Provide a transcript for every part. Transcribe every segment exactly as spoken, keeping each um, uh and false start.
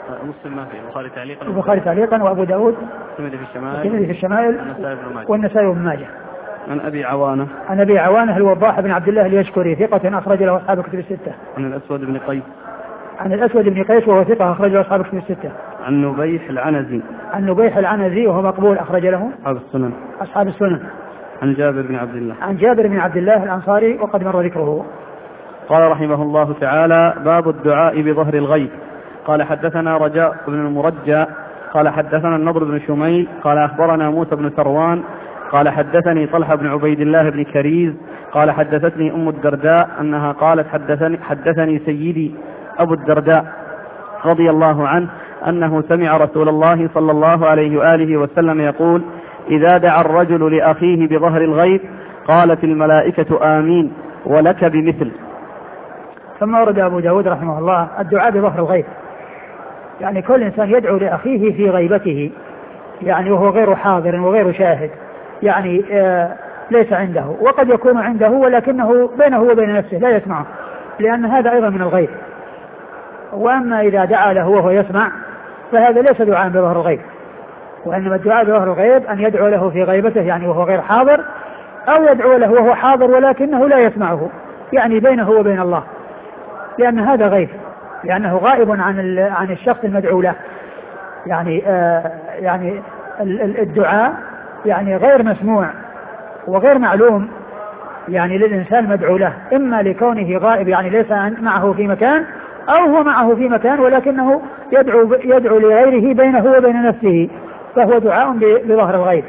مسلم ما فيه، البخاري تعليقا البخاري تعليقا وأبو داود والترمذي في الشمائل والترمذي في الشمائل والنسائي وابن ماجه. عن أبي عوانة عن أبي عوانة الوضاح بن عبد الله اليشكري ثقة أخرج له أصحاب الكتب الستة. عن الأسود بن قيس عن الأسود بن قيس وهو ثقة أخرج له أصحاب الكتب الستة. عن نبيح العنزي عن نبيح العنزي وهو مقبول أخرج له أصحاب السنن أصحاب السنن. عن جابر بن عبد الله عن جابر بن عبد الله الأنصاري وقد مر ذكره. قال رحمه الله تعالى: باب الدعاء بظهر الغيب. قال حدثنا رجاء بن المرجى قال حدثنا النضر بن شميل قال أخبرنا موسى بن ثروان قال حدثني طلحة بن عبيد الله بن كريز قال حدثتني أم الدرداء أنها قالت حدثني, حدثني سيدي أبو الدرداء رضي الله عنه أنه سمع رسول الله صلى الله عليه وآله وسلم يقول: إذا دعا الرجل لأخيه بظهر الغيب قالت الملائكة آمين ولك بمثل. ثم ورد أبو داود رحمه الله الدعاء بظهر الغيب، يعني كل إنسان يدعو لأخيه في غيبته، يعني وهو غير حاضر وغير شاهد، يعني آه ليس عنده، وقد يكون عنده ولكنه بينه وبين نفسه لا يسمعه، لأن هذا أيضا من الغيب. وأما إذا دعا له وهو يسمع فهذا ليس دعاء بظهر الغيب، وإنما الدعاء بظهر الغيب أن يدعو له في غيبته يعني وهو غير حاضر، أو يدعو له وهو حاضر ولكنه لا يسمعه، يعني بينه وبين الله، لأن هذا غيب، لأنه غائب عن عن الشخص المدعو له. يعني آه يعني الدعاء يعني غير مسموع وغير معلوم يعني للإنسان المدعو له، إما لكونه غائب يعني ليس معه في مكان، أو هو معه في مكان ولكنه يدعو يدعو لغيره بينه وبين نفسه، فهو دعاء بظهر الغيب.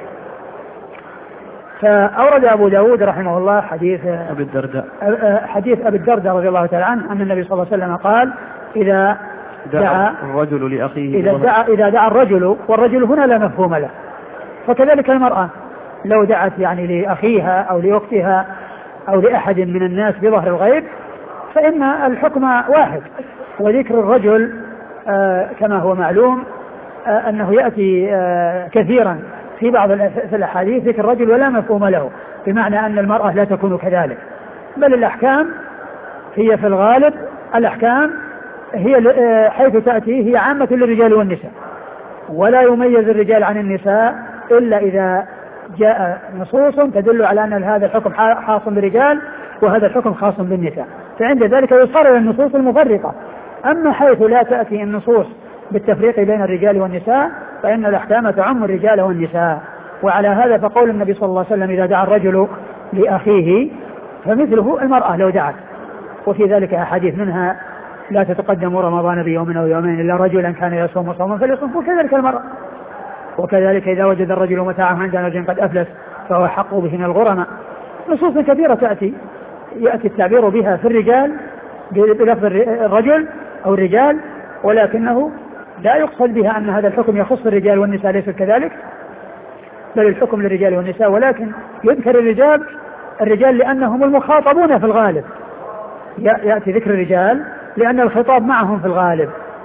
فأورد أبو داود رحمه الله حديث أبي الدرداء حديث أبي الدرداء رضي الله تعالى عنه أن النبي صلى الله عليه وسلم قال: إذا دعا الرجل لأخيه إذا دعا, إذا دعا الرجل، والرجل هنا لا مفهوم له، فكذلك المرأة لو دعت يعني لأخيها أو لأختها أو لأحد من الناس بظهر الغيب فإن الحكم واحد. وذكر الرجل آه كما هو معلوم آه أنه يأتي آه كثيرا في بعض الأحاديث ذكر الرجل ولا مفهوم له، بمعنى أن المرأة لا تكون كذلك، بل الأحكام هي في الغالب الأحكام هي حيث تأتي هي عامة للرجال والنساء، ولا يميز الرجال عن النساء إلا إذا جاء نصوص تدل على أن هذا الحكم خاص بالرجال وهذا الحكم خاص بالنساء، فعند ذلك يصار إلى النصوص المفرقة. أما حيث لا تأتي النصوص بالتفريق بين الرجال والنساء فإن الأحكام تعم الرجال والنساء. وعلى هذا فقول النبي صلى الله عليه وسلم: إذا دعا الرجل لأخيه فمثله المرأة لو دعت. وفي ذلك أحاديث منها: لا تتقدم رمضان بيوم أو يومين إلا رجلا كان يصوم صوما فليصوم، وكذلك المرأة. وكذلك إذا وجد الرجل متاعه عند رجل قد أفلس فهو حق به من الغرماء. نصوص كثيرة تأتي يأتي التعبير بها في الرجال بلفظ الرجل أو الرجال، ولكنه لا يقصد بها أن هذا الحكم يخص الرجال والنساء، ليس كذلك، بل الحكم للرجال والنساء، ولكن يذكر الرجال الرجال لأنهم المخاطبون في الغالب، يأتي ذكر الرجال لأن الخطاب معهم في الغالب.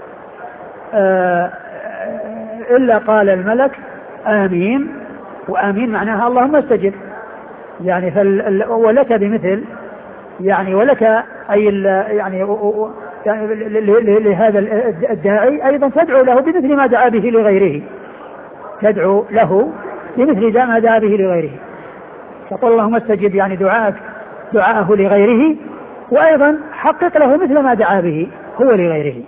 آه إلا قال الملك آمين، وآمين معناها اللهم استجب، يعني فال ولك بمثل، يعني ولك أي يعني, يعني لهذا الداعي أيضا تدعو له بمثل ما دعا به لغيره، تدعو له بمثل ما دعا به لغيره، فقل اللهم استجب يعني دعاءك دعاءه لغيره، وأيضا حقق له مثل ما دعا به هو لغيره.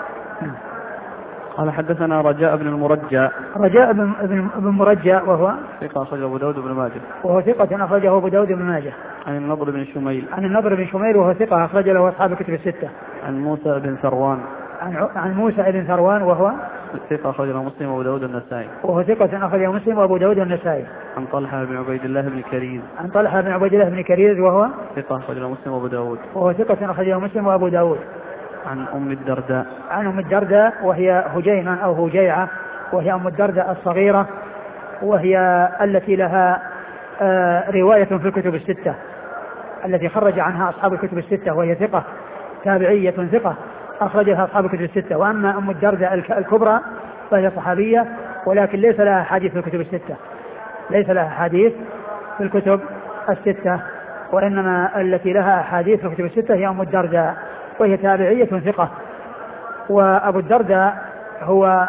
قال حدثنا رجاء بن المرجى رجاء بن مرجى وهو ثقة أخرجه أبو داود بن ماجه وهو ثقة أخرجه أبو داود بن ماجه. عن النضر بن شميل عن النضر بن شميل وهو ثقة أخرج له أصحاب الكتب الستة. عن موسى بن ثروان عن عن موسى بن ثروان وهو ثقة أخرجه مسلم وأبو داود النسائي وهو ثقة أخرجه مسلم وأبو داود النسائي. عن طلحة بن عبيد الله بن كريز عن طلحة بن عبيد الله بن كريز وهو ثقة أخرجه مسلم وأبو داود وهو ثقة أخرجه مسلم وأبو داود. عن أم الدرداء عن أم الدرداء وهي هجيمة أو هجيعة، وهي أم الدرداء الصغيرة، وهي التي لها آه رواية في الكتب الستة التي خرج عنها أصحاب الكتب الستة، وهي ثقة تابعية ثقة أخرجها أصحاب الكتب الستة. وأما أم الدرداء الكبرى فهي صحابية ولكن ليس لها حديث في الكتب الستة، ليس لها حديث في الكتب الستة، وإنما التي لها حديث في الكتب الستة هي أم الدرداء وهي تابعية ثقة. وأبو الدرداء هو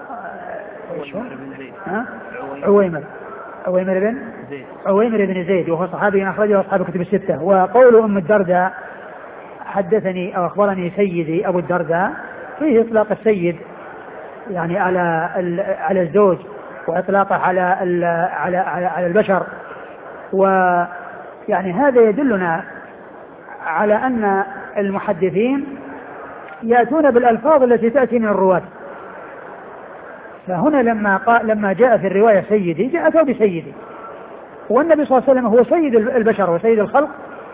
عويمر عويمر بن زيد عويمر بن زيد وهو صحابي أخرجه أصحاب كتب الستة. وقول أم الدرداء حدثني أو أخبرني سيدي أبو الدرداء فيه إطلاق السيد يعني على على الزوج وإطلاقه على على على, على البشر. ويعني هذا يدلنا على أن المحدثين يأتون بالألفاظ التي تأتي من الرواة. فهنا لما قال لما جاء في الرواية سيدي جاءته بسيدي، والنبي صلى الله عليه وسلم هو سيد البشر وسيد الخلق،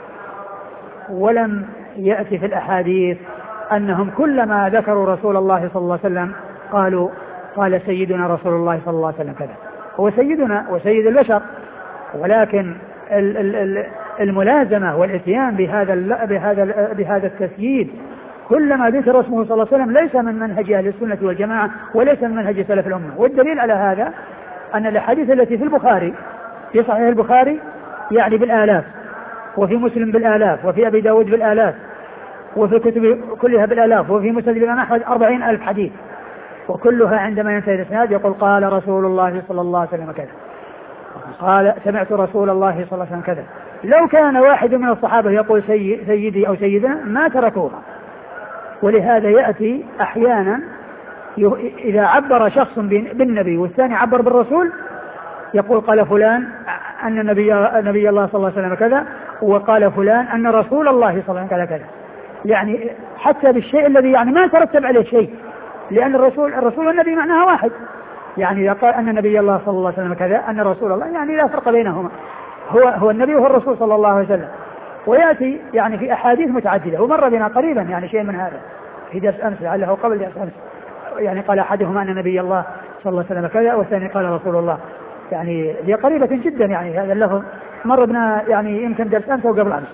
ولم يأتي في الأحاديث أنهم كلما ذكروا رسول الله صلى الله عليه وسلم قالوا قال سيدنا رسول الله صلى الله عليه وسلم كذا. هو سيدنا وسيد البشر، ولكن الملازمة والاتيان بهذا بهذا بهذا التسييد كلما ذكر اسمه صلى الله عليه وسلم ليس من منهج أهل السنة والجماعة وليس من منهج سلف الأمة. والدليل على هذا أن الأحاديث التي في البخاري في صحيح البخاري يعني بالآلاف، وفي مسلم بالآلاف، وفي أبي داود بالآلاف، وفي كتب كلها بالآلاف، وفي مسند الإمام أحمد أربعين ألف حديث، وكلها عندما ينتهي الإسناد يقول قال رسول الله صلى الله عليه وسلم كذا، قال سمعت رسول الله صلى الله عليه وسلم كذا. لو كان واحد من الصحابة يقول سي سيدي أو سيدنا ما تركوها. ولهذا يأتي أحيانا إذا عبر شخص بالنبي والثاني عبر بالرسول يقول قال فلان أن النبي نبي الله صلى الله عليه وسلم كذا، وقال فلان أن رسول الله صلى الله عليه وسلم كذا كذا، يعني حتى بالشيء الذي يعني ما ترتب عليه شيء، لأن الرسول الرسول والنبي معناها واحد. يعني إذا قال أن نبي الله صلى الله عليه وسلم كذا أن رسول الله يعني لا فرق بينهما، هو هو النبي وهو الرسول صلى الله عليه وسلم. ويأتي يعني في أحاديث متعددة، ومر بنا قريبا يعني شيء من هذا في درس أمس لعله قبل درس أمس، يعني قال أحدهما أن نبي الله صلى الله عليه وسلم كذا والثاني قال رسول الله، يعني هي قريبة جدا. يعني هذا اللفظ مر بنا يعني يمكن درس أمس وقبل أمس.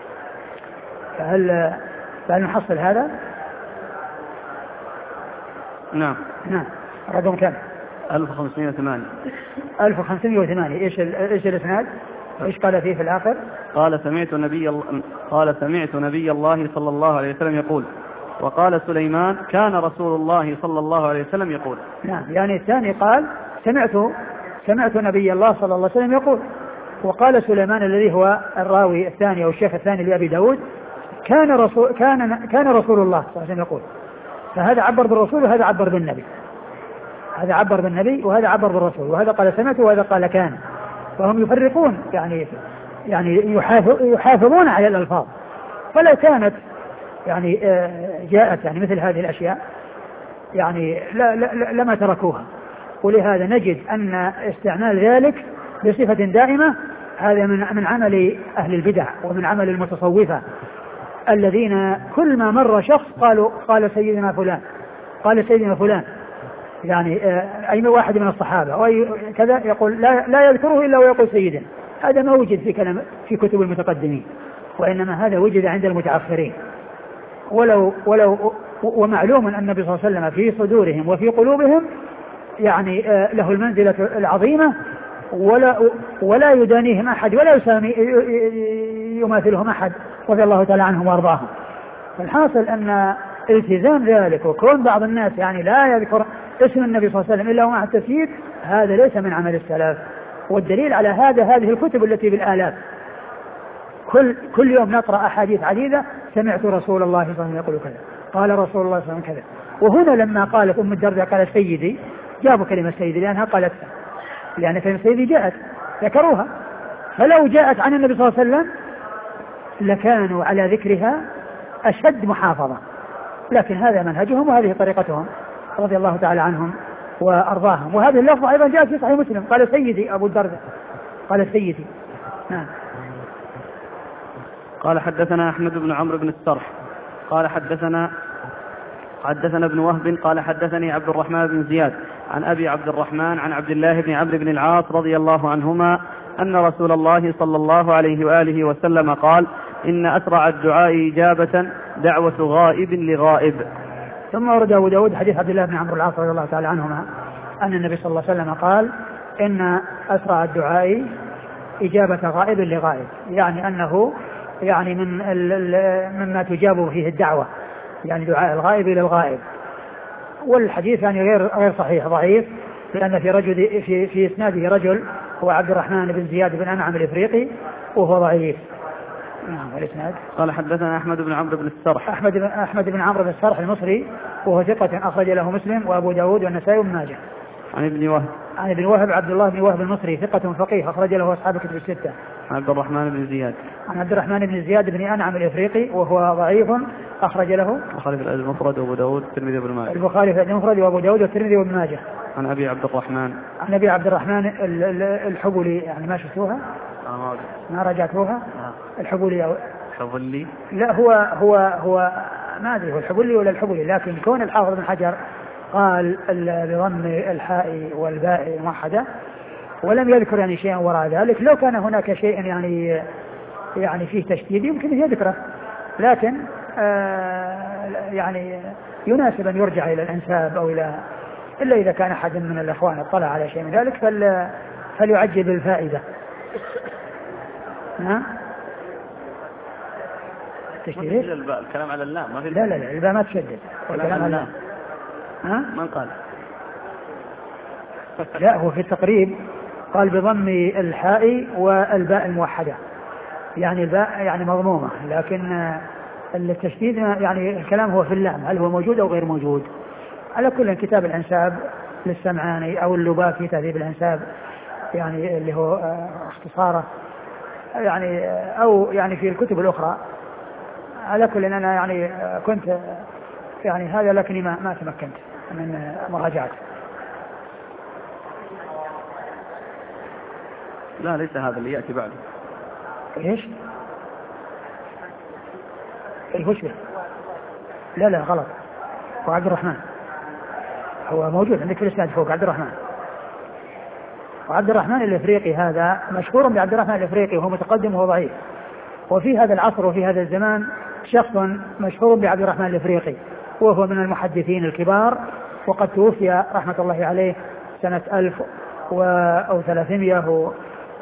فهل فهل نحصل هذا؟ نعم نعم. رقم كم؟ ألف وخمسمائة وثمانية. ألف وخمسمائة وثمانية. إيش إيش الإسناد؟ وإيش قال فيه في الآخر؟ قال سمعت نبي الله قال سمعت نبي الله صلى الله عليه وسلم يقول، وقال سليمان كان رسول الله صلى الله عليه وسلم يقول. نعم. يعني الثاني قال سمعت سمعت نبي الله صلى الله عليه وسلم يقول، وقال سليمان الذي هو الراوي الثاني أو الشيخ الثاني لأبي داود كان رسول كان كان رسول الله صلى الله عليه وسلم يقول. فهذا عبر بالرسول وهذا عبر بالنبي، هذا عبر بالنبي وهذا عبر بالرسول، وهذا قال سمعت وهذا قال كان. فهم يفرقون يعني يعني يحافظون على الألفاظ. فلو كانت يعني جاءت يعني مثل هذه الأشياء يعني لا لا لما تركوها. ولهذا نجد أن استعمال ذلك بصفة دائمة هذا من من عمل أهل البدع ومن عمل المتصوفة الذين كل ما مر شخص قالوا قال سيدنا فلان قال سيدنا فلان، يعني أي واحد من الصحابة أو أي كذا يقول لا, لا يذكره إلا ويقول سيدنا. هذا ما وجد في كلام في كتب المتقدمين، وإنما هذا وجد عند المتأخرين. ولو ولو ومعلوم أن النبي صلى الله عليه وسلم في صدورهم وفي قلوبهم يعني له المنزلة العظيمة، ولا ولا يدانيهم أحد ولا يسامي يماثلهم أحد رضي الله تعالى عنهم وارضاهم. فالحاصل أن التزام ذلك وكون بعض الناس يعني لا يذكر اسم النبي صلى الله عليه وسلم إلا مع التسييد هذا ليس من عمل السلف. والدليل على هذا هذه الكتب التي بالآلاف، كل كل يوم نقرأ أحاديث عديدة سمعت رسول الله صلى الله عليه وسلم يقول كذا، قال رسول الله صلى الله عليه وسلم كذا. وهنا لما قالت أم الدرداء قالت سيدي جابوا كلمة سيدي لأنها قالت لأن كلمة سيدي جاءت ذكروها. فلو جاءت عن النبي صلى الله عليه وسلم لكانوا على ذكرها أشد محافظة، لكن هذا منهجهم وهذه طريقتهم رضي الله تعالى عنهم وأرضاهم. وهذه اللفظة أيضا جاءت في صحيح مسلم قال سيدي أبو الدرداء قال سيدي. نعم. قال حدثنا أحمد بن عمرو بن السرح قال حدثنا حدثنا ابن وهب قال حدثني عبد الرحمن بن زياد عن أبي عبد الرحمن عن عبد الله بن عمرو بن العاص رضي الله عنهما أن رسول الله صلى الله عليه وآله وسلم قال إن أسرع الدعاء إجابة دعوة غائب لغائب. ثم ورد أبو داود حديث عبد الله بن عمرو العاص رضي الله تعالى عنهما أن النبي صلى الله عليه وسلم قال إن أسرع الدعاء إجابة غائب لغائب، يعني أنه يعني من مما تجاب فيه الدعوة، يعني دعاء الغائب إلى الغائب. والحديث يعني غير غير صحيح، ضعيف، لأن في رجل في في إسناده رجل هو عبد الرحمن بن زياد بن أنعم الإفريقي وهو ضعيف. نعم. والإسناد قال حدثنا أحمد بن عمرو بن السرح. أحمد بن أحمد بن عمرو بن السرح المصري وهو ثقة أخرج له مسلم وأبو داود والنسائي وابن ماجه. عن ابن وهب. عن ابن وهب عبد الله بن وهب المصري ثقة فقيه أخرج له أصحاب الكتب الستة. عن عبد الرحمن بن زياد. عن عبد الرحمن بن زياد بن أنعم الإفريقي وهو ضعيف أخرج له البخاري في الأدب المفرد وأبو داود والترمذي وابن ماجه. البخاري في الأدب المفرد وأبو داود والترمذي وابن ماجه. عن أبي عبد الرحمن. عن أبي عبد الرحمن الحبلي، يعني ما شفتوها؟ آه ما رجعتوها؟ آه. الحبلي أو الحبلي؟ لا، هو هو هو ما أدري هو الحبلي ولا الحبلي، لكن كون الحافظ بن حجر قال بضم الحاء والباء موحدة ولم يذكر يعني شيئا وراء ذلك. لو كان هناك شيء يعني يعني فيه تشديد يمكن يذكره، لكن آه يعني يناسب أن يرجع إلى الأنساب أو إلى إلا إذا كان أحد من الأخوان اطلع على شيء من ذلك فل فليعجل بالفائدة. نعم. تشديد الباء، الكلام على اللام ما في. لا لا لا الباء ما تشدد، الكلام على اللام. ها؟ من قال؟ لا، هو في التقريب قال بضم الحاء والباء الموحدة، يعني الباء يعني مضمومة، لكن التشديد يعني الكلام هو في اللام، هل هو موجود أو غير موجود. على كل كتاب الأنساب للسمعاني أو اللباك في تهذيب الأنساب يعني اللي هو اختصاره يعني أو يعني في الكتب الأخرى. على كل أنا يعني كنت يعني هذا لكني ما ما تمكنت من مراجعته. لا ليس هذا اللي يأتي بعده. ايش؟ ايش وش به؟ لا لا غلط، هو عبد الرحمن، هو موجود عندك في الاسناد فوق عبد الرحمن. وعبد الرحمن الافريقي هذا مشهور بعبد الرحمن الافريقي وهو متقدم وهو ضعيف. وفي هذا العصر وفي هذا الزمان شخص مشهور بعبد الرحمن الافريقي وهو من المحدثين الكبار، وقد توفي رحمة الله عليه سنة ألف أو ثلاثمائة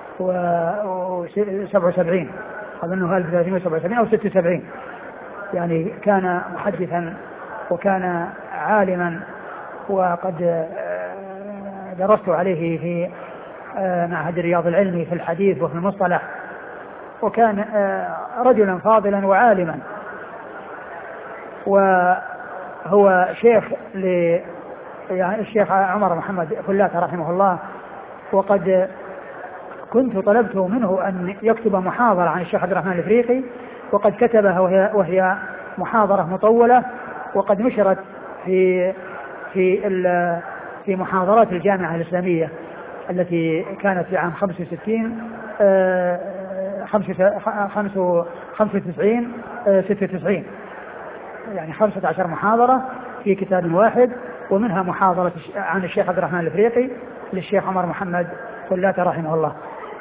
وسبعة وسبعين، أظنه ألف وثلاثمائة وسبعة وسبعين أو ستة وسبعين. يعني كان محدثا وكان عالما، وقد درست عليه في معهد الرياض العلمي في الحديث وفي المصطلح، وكان رجلا فاضلا وعالما، وهو شيخ ل يعني الشيخ عمر محمد فلاتة رحمه الله. وقد كنت طلبت منه أن يكتب محاضرة عن الشيخ عبد الرحمن الإفريقي، وقد كتبها وهي, وهي محاضرة مطولة، وقد نشرت في في في محاضرات الجامعة الإسلامية التي كانت في عام خمسة وستين خمسة وتسعين ستة وتسعين، يعني خمسة عشر محاضرة في كتاب واحد، ومنها محاضرة عن الشيخ عبد الرحمن الإفريقي للشيخ عمر محمد فلاتة رحمه الله.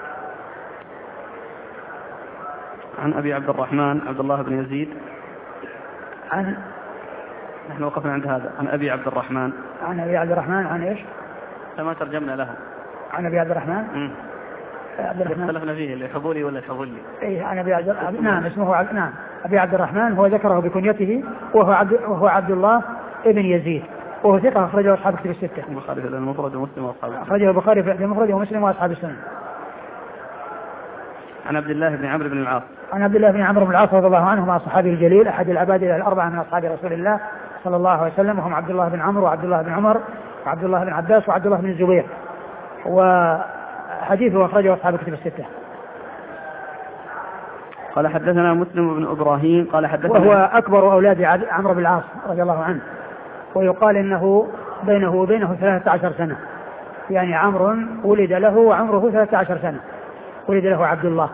عن أبي عبد الرحمن عبد الله بن يزيد. عن نحن وقفنا عند هذا. عن أبي عبد الرحمن. عن أبي عبد الرحمن عن إيش؟ كما ترجمنا له. عن أبي عبد الرحمن. امم عبد الرحمن اختلفنا فيه اللي حبولي ولا الحبولي. إيه عن أبي عبد الرحمن. نعم اسمه عبد... نعم أبي عبد الرحمن، هو ذكره بكنيته وهو عبد وهو عبد الله ابن يزيد، وهو ثقة أخرجه أصحاب الكتب الستة. البخاري في المفرد ومسلم وأصحاب السنن. أخرجه البخاري في المفرد ومسلم وأصحاب السنن. عن عبد الله بن عمرو بن العاص. عن عبد الله بن عمرو بن العاص رضي الله عنه مع الصحابي الجليل أحد العباد الأربعة من أصحاب رسول الله صلى الله عليه وسلم، وهم عبد الله بن عمرو وعبد الله بن عمر وعبد الله بن عباس وعبد الله بن الزبير، وحديثه أخرجه أصحاب الكتب الستة. قال حدثنا مسلم بن إبراهيم قال حدثنا وهو أكبر أولاد عمرو بن العاص رضي الله عنه، ويقال إنه بينه وبينه ثلاثة عشر سنة، يعني عمرو ولد له وعمره ثلاثة عشر سنة، ولد له عبد الله.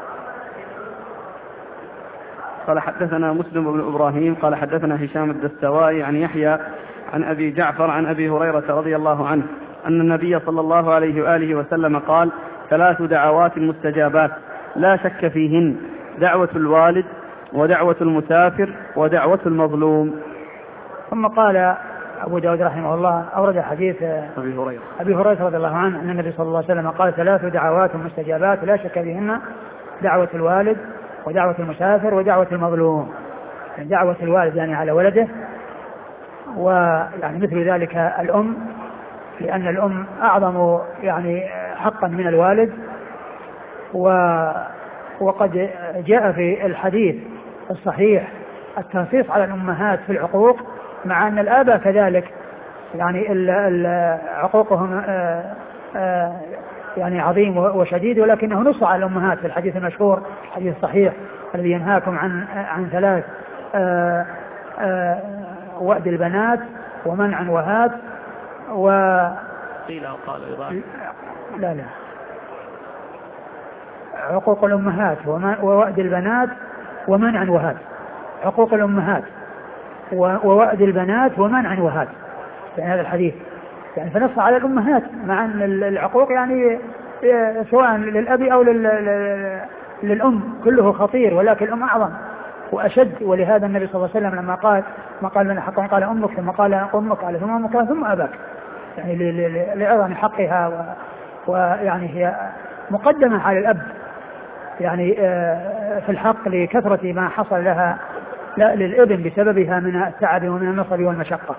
قال حدثنا مسلم بن إبراهيم قال حدثنا هشام الدستوائي عن يحيى عن أبي جعفر عن أبي هريرة رضي الله عنه أن النبي صلى الله عليه وآله وسلم قال: ثلاث دعوات مستجابات لا شك فيهن: دعوة الوالد ودعوة المسافر ودعوة المظلوم. ثم قال أبو داود رحمه الله أورد حديث أبي هريرة أبي هريرة رضي الله عنه أن النبي صلى الله عليه وسلم قال: ثلاث دعوات مستجابات لا شك فيهن: دعوة الوالد ودعوة المسافر ودعوة المظلوم. يعني دعوة الوالد يعني على ولده، ويعني مثل ذلك الأم، لأن الأم أعظم يعني حقا من الوالد. وقد جاء في الحديث الصحيح التنصيص على الأمهات في العقوق، مع أن الآباء كذلك يعني عقوقهم يعني عظيم وشديد، ولكنه نص على الأمهات في الحديث المشهور الحديث الصحيح الذي ينهاكم عن عن ثلاث: وأد البنات ومنع وهات و قيل أو قال لا لا عقوق الأمهات ووأد البنات ومنع وهات. عقوق الأمهات ووأد البنات ومنع وهات يعني هذا الحديث، يعني فنص على الأمهات، مع أن العقوق يعني سواء للأب أو للأم كله خطير، ولكن الأم أعظم وأشد. ولهذا النبي صلى الله عليه وسلم لما قال ما قال من حقا قال أمك، ثم قال أمك، قال ثم أمك ثم أباك، يعني لعظم حقها، ويعني هي مقدمة على الأب يعني في الحق لكثرة ما حصل لها لا للابن بسببها من التعب ومن النصب والمشقة.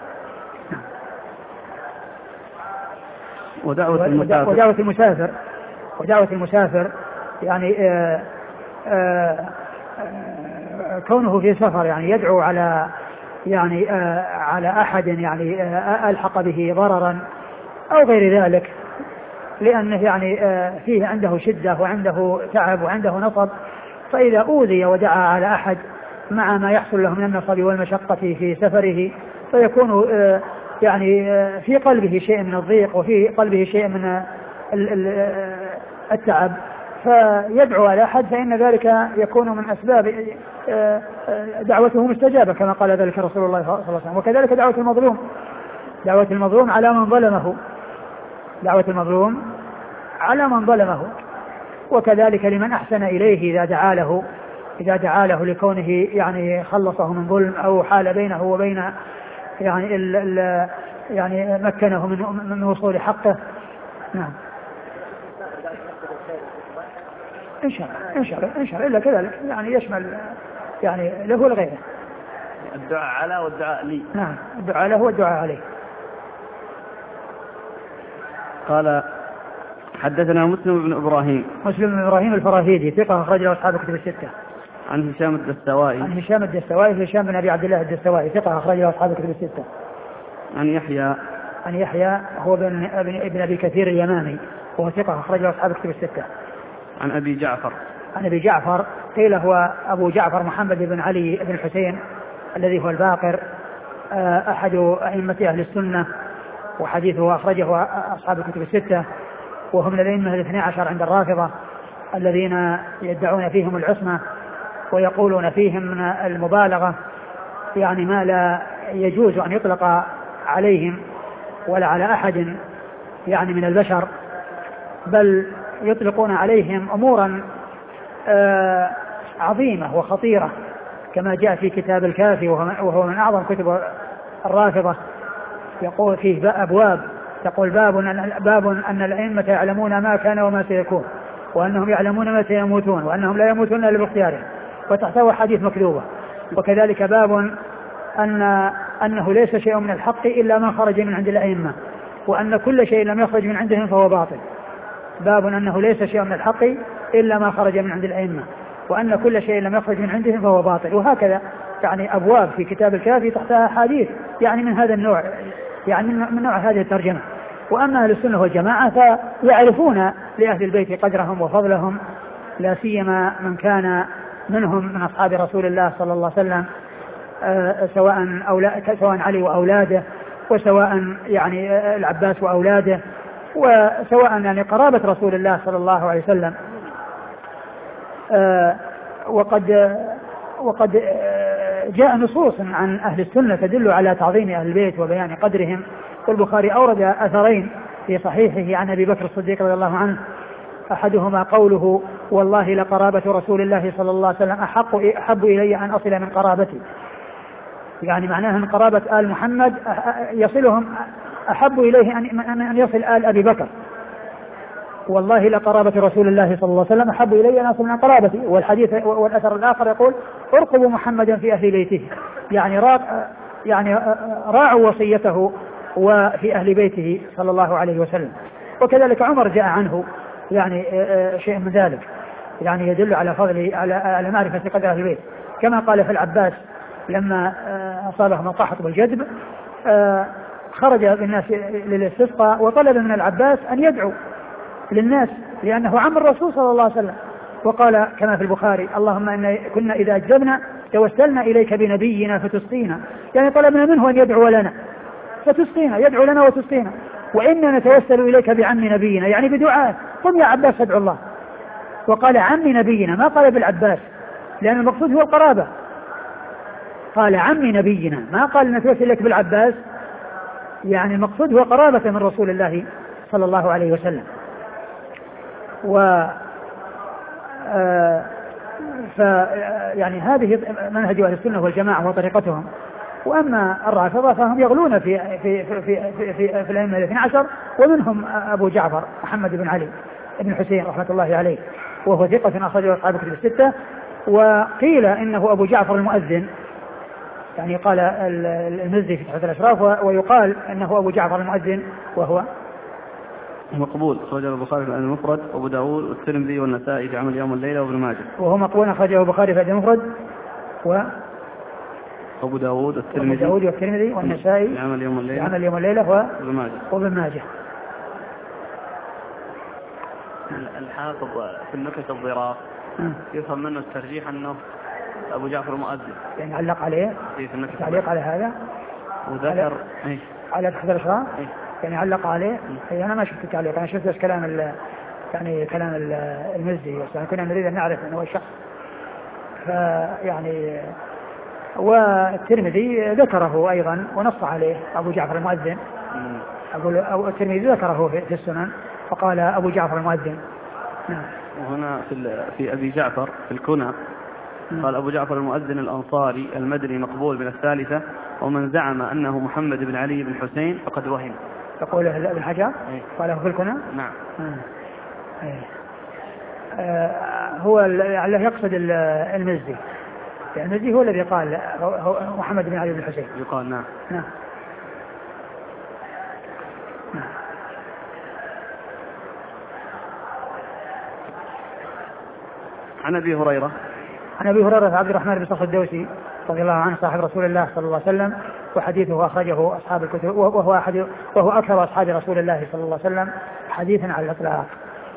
ودعوة المسافر ودعوة المسافر ودعوة المسافر يعني آآ آآ كونه في سفر يعني يدعو على يعني على أحد يعني ألحق به ضررا أو غير ذلك، لأنه يعني فيه عنده شدة وعنده تعب وعنده نصب، فإذا أوذي ودعا على أحد مع ما يحصل له من النصب والمشقة في سفره، فيكون يعني في قلبه شيء من الضيق وفي قلبه شيء من التعب، فيدعو على أحد، فإن ذلك يكون من أسباب دعوته مستجابة كما قال ذلك رسول الله صلى الله عليه وسلم. وكذلك دعوة المظلوم دعوة المظلوم على من ظلمه دعوة المظلوم على من ظلمه وكذلك لمن أحسن إليه إذا دعا له إذا دعا له لكونه يعني خلصه من ظلم أو حال بينه وبين يعني ال ال يعني مكنه من من وصول حقه. نعم إن شاء الله إن شاء الله إن شاء الله إلا كذلك يعني يشمل يعني له ولغيره. الدعاء على والدعاء لي. نعم الدعاء له والدعاء عليه. قال حدثنا مسلم بن إبراهيم مسلم بن إبراهيم الفراهيدي ثقة أخرج له أصحاب الكتب الستة. عن هشام الدستوائي عن هشام الدستوائي هشام بن أبي عبد الله الدستوائي ثقة أخرج له أصحاب الكتب الستة. عن يحيى عن يحيى هو بن ابن أبي كثير اليمامي وهو ثقة أخرج له أصحاب الكتب الستة. عن أبي جعفر عن أبي جعفر قيل هو أبو جعفر محمد بن علي بن الحسين الذي هو الباقر أحد أئمة أهل السنة، وحديثه أخرجه أصحاب الكتب الستة، وهم من الأئمة الاثني عشر عند الرافضة الذين يدعون فيهم العصمة ويقولون فيهم من المبالغة يعني ما لا يجوز أن يطلق عليهم ولا على أحد يعني من البشر، بل يطلقون عليهم أمورا آه عظيمة وخطيرة كما جاء في كتاب الكافي وهو من أعظم كتب الرافضة. يقول فيه أبواب تقول باب أن, باب أن الأئمة يعلمون ما كان وما سيكون، وأنهم يعلمون ما سيموتون، وأنهم لا يموتون إلا باختيارهم، وتحتوي حديث مكذوبة. وكذلك باب أن أنه ليس شيء من الحق إلا ما خرج من عند الأئمة، وأن كل شيء لم يخرج من عندهم فهو باطل. باب أنه ليس شيء من الحق إلا ما خرج من عند الأئمة، وأن كل شيء لم يخرج من عندهم فهو باطل. وهكذا يعني أبواب في كتاب الكافي تحتها حديث يعني من هذا النوع، يعني من نوع هذه الترجمة. وأما أهل السنة والجماعة فيعرفون لأهل البيت قدرهم وفضلهم، لا سيما من كان منهم من أصحاب رسول الله صلى الله عليه وسلم، آه سواء أولا سواء علي وأولاده، وسواء يعني العباس وأولاده، وسواء يعني قرابة رسول الله صلى الله عليه وسلم. آه وقد وقد جاء نصوص عن أهل السنة تدل على تعظيم أهل البيت وبيان قدرهم. والبخاري أورد أثرين في صحيحه عن أبي بكر الصديق رضي الله عنه، أحدهما قوله والله لقرابة رسول الله صلى الله عليه وسلم أحق أحب إلي أن أصل من قرابتي، يعني معناها أن قرابة آل محمد يصلهم أحب إليه أن يصل آل أبي بكر. والله لقرابة رسول الله صلى الله عليه وسلم أحب إلي أن أصل من قرابتي. والحديث والأثر الآخر يقول ارقبوا محمدا في أهل بيته، يعني يعني راعوا وصيته وفي أهل بيته صلى الله عليه وسلم. وكذلك عمر جاء عنه يعني شيء من ذلك، يعني يدل على فضل على معرفة قدر أهل البيت، كما قال في العباس لما أصابهم القحط والجدب خرج بالناس للاستسقاء وطلب من العباس أن يدعو للناس لأنه عم الرسول صلى الله عليه وسلم، وقال كما في البخاري: اللهم إن كنا إذا أجبنا توسلنا إليك بنبينا فتسقينا، يعني طلبنا منه أن يدعو لنا فتسقينا، يدعو لنا وتسقينا، وإنا نتوسل إليك بعم نبينا، يعني بدعاء، قم يا عباس ادعو الله. وقال عم نبينا، ما قال بالعباس، لأن المقصود هو القرابة، قال عم نبينا، ما قال نتوسل إليك بالعباس، يعني المقصود هو قرابة من رسول الله صلى الله عليه وسلم. و ف يعني هذه منهج أهل السنة والجماعة وطريقتهم. وأما الرافضة فهم يغلون في في في في في, في, في الأئمة الاثني عشر، ومنهم أبو جعفر محمد بن علي بن حسين رحمة الله عليه، وهو ثقة أخرجه أصحاب الكتب الستة. وقيل إنه أبو جعفر المؤذن، يعني قال المزي في تحفة الأشراف، ويقال إنه أبو جعفر المؤذن، وهو مقبول أخرجه البخاري في المفرد وأبو داود والترمذي والنسائي في عمل يوم الليلة وابن ماجه. وهو مقبول أخرجه البخاري في المفرد و أبو داود والترمذي داود والترمذي والنسائي في عمل يوم الليلة عمل يوم الليلة وابن ماجه. وابن ماجه. الحافظ في النكت الضراء يفهم منه الترجيح أنه أبو جعفر المؤذن، يعني علق عليه في تعليق على هذا وذكر على, إيه؟ على تحت الأشراف إيه؟ يعني علق عليه. أي أنا ما شفت التعليق، أنا شفت بس كلام يعني كلام المزي، يعني كنا نريد أن نعرف أنه هو الشخص. فيعني والترمذي ذكره أيضا ونص عليه أبو جعفر المؤذن. أقول الترمذي ذكره في السنن فقال أبو جعفر المؤذن. نعم. وهنا في في أبي جعفر في الكنى قال أبو جعفر المؤذن الأنصاري المدني مقبول من الثالثة، ومن زعم أنه محمد بن علي بن حسين فقد وهم. يقول ابن حجر قاله في الكنى. نعم. آه. آه هو الله يقصد المزي، يعني المزي هو الذي قال هو محمد بن علي بن حسين يقال. نعم. نعم. عن أبي هريرة عن أبي هريرة عبد الرحمن بن صخر الدوسي رضي الله عنه صاحب رسول الله صلى الله عليه وسلم، وحديثه أخرجه أصحاب الكتب، وهو أحد وهو أكثر أصحاب رسول الله صلى الله عليه وسلم حديثا على الإطلاق.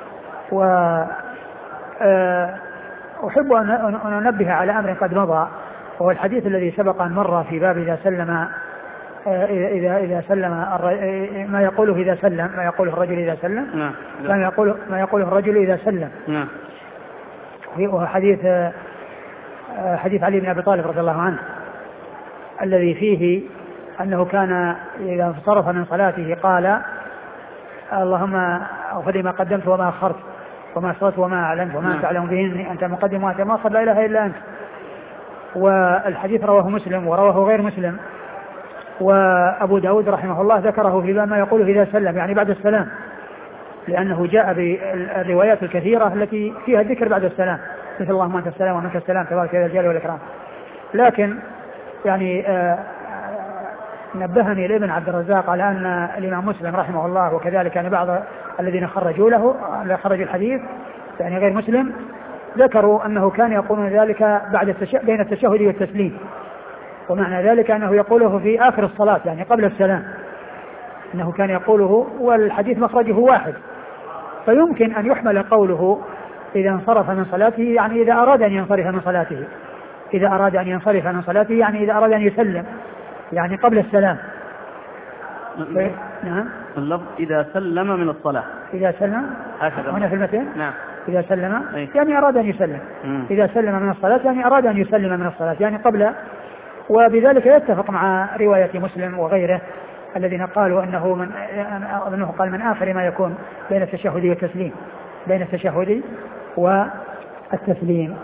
وأحب أن أنبه على أمر قد مضى، وهو الحديث الذي سبق أن مر في باب إذا سلم إذا إذا سلم ما يقوله إذا سلم ما يقوله الرجل إذا سلم نعم. ما يقوله ما يقوله الرجل إذا سلم. نعم. وهو حديث حديث علي بن أبي طالب رضي الله عنه الذي فيه أنه كان إذا انصرف من صلاته قال: اللهم اغفر لي ما قدمت وما أخرت وما أسررت وما أعلنت وما أنت أعلم به، أنت مقدم وأنت مؤخر، لا إله إلا أنت. والحديث رواه مسلم ورواه غير مسلم، وأبو داود رحمه الله ذكره في ما يقوله إذا سلم، يعني بعد السلام، لأنه جاء بالروايات الكثيرة التي فيها الذكر بعد السلام، مثل اللهم أنت السلام ومنك السلام تبارك يا ذا الجلال والإكرام. لكن يعني آه نبهني الابن عبد الرزاق على أن الإمام مسلم رحمه الله وكذلك يعني بعض الذين خرجوا له خرجوا الحديث يعني غير مسلم ذكروا أنه كان يقولون ذلك بعد التش... بين التشهد والتسليم، ومعنى ذلك أنه يقوله في آخر الصلاة يعني قبل السلام، أنه كان يقوله، والحديث مخرجه واحد، فيمكن أن يحمل قوله إذا انصرف من صلاته يعني إذا أراد أن ينصرف من صلاته، إذا أراد أن ينصرف من صلاته يعني إذا أراد أن يسلم يعني قبل السلام. ف... نعم. اللفظ إذا سلم من الصلاة، إذا سلم هكذا هنا في المتن. نعم. إذا سلم أي. يعني أراد أن يسلم. مم. إذا سلم من الصلاة يعني أراد أن يسلم من الصلاة يعني قبل، وبذلك يتفق مع رواية مسلم وغيره الذين قالوا أنه من أنه قال من آخر ما يكون بين التشهد والتسليم، بين التشهد والتسليم.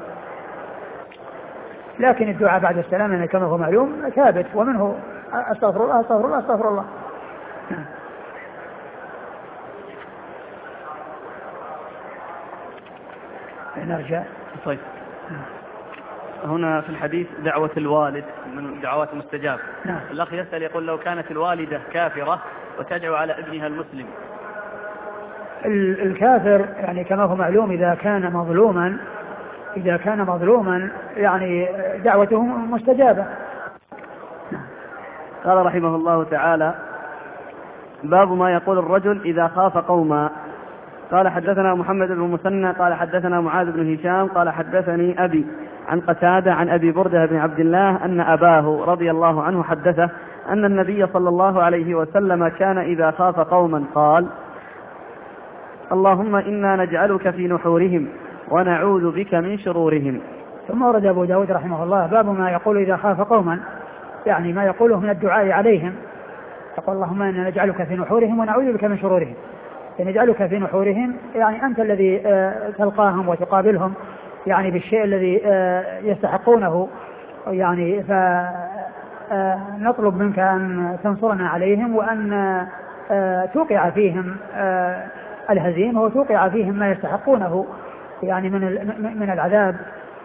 لكن الدعاء بعد السلام يعني كما هو معلوم ثابت، ومنه أستغفر الله أستغفر الله أستغفر الله. نرجع. طيب. هنا في الحديث دعوة الوالد من الدعوات المستجابة. نعم. الأخ يسأل يقول لو كانت الوالدة كافرة وتدعو على ابنها المسلم. الكافر يعني كما هو معلوم إذا كان مظلوما إذا كان مظلوما يعني دعوته مستجابة. قال رحمه الله تعالى باب ما يقول الرجل إذا خاف قوما. قال حدثنا محمد بن المثنى قال حدثنا معاذ بن هشام قال حدثني أبي عن قتادة عن أبي بردة بن عبد الله أن أباه رضي الله عنه حدثه أن النبي صلى الله عليه وسلم كان إذا خاف قوما قال اللهم إنا نجعلك في نحورهم ونعوذ بك من شرورهم. ثم ورد أبو داود رحمه الله باب ما يقول إذا خاف قوما، يعني ما يقوله من الدعاء عليهم، يقول اللهم إنا نجعلك في نحورهم ونعوذ بك من شرورهم. نجعلك في نحورهم يعني أنت الذي تلقاهم وتقابلهم يعني بالشيء الذي يستحقونه، يعني فنطلب منك أن تنصرنا عليهم وأن توقع فيهم الهزيمة وتوقع فيهم ما يستحقونه يعني من من العذاب.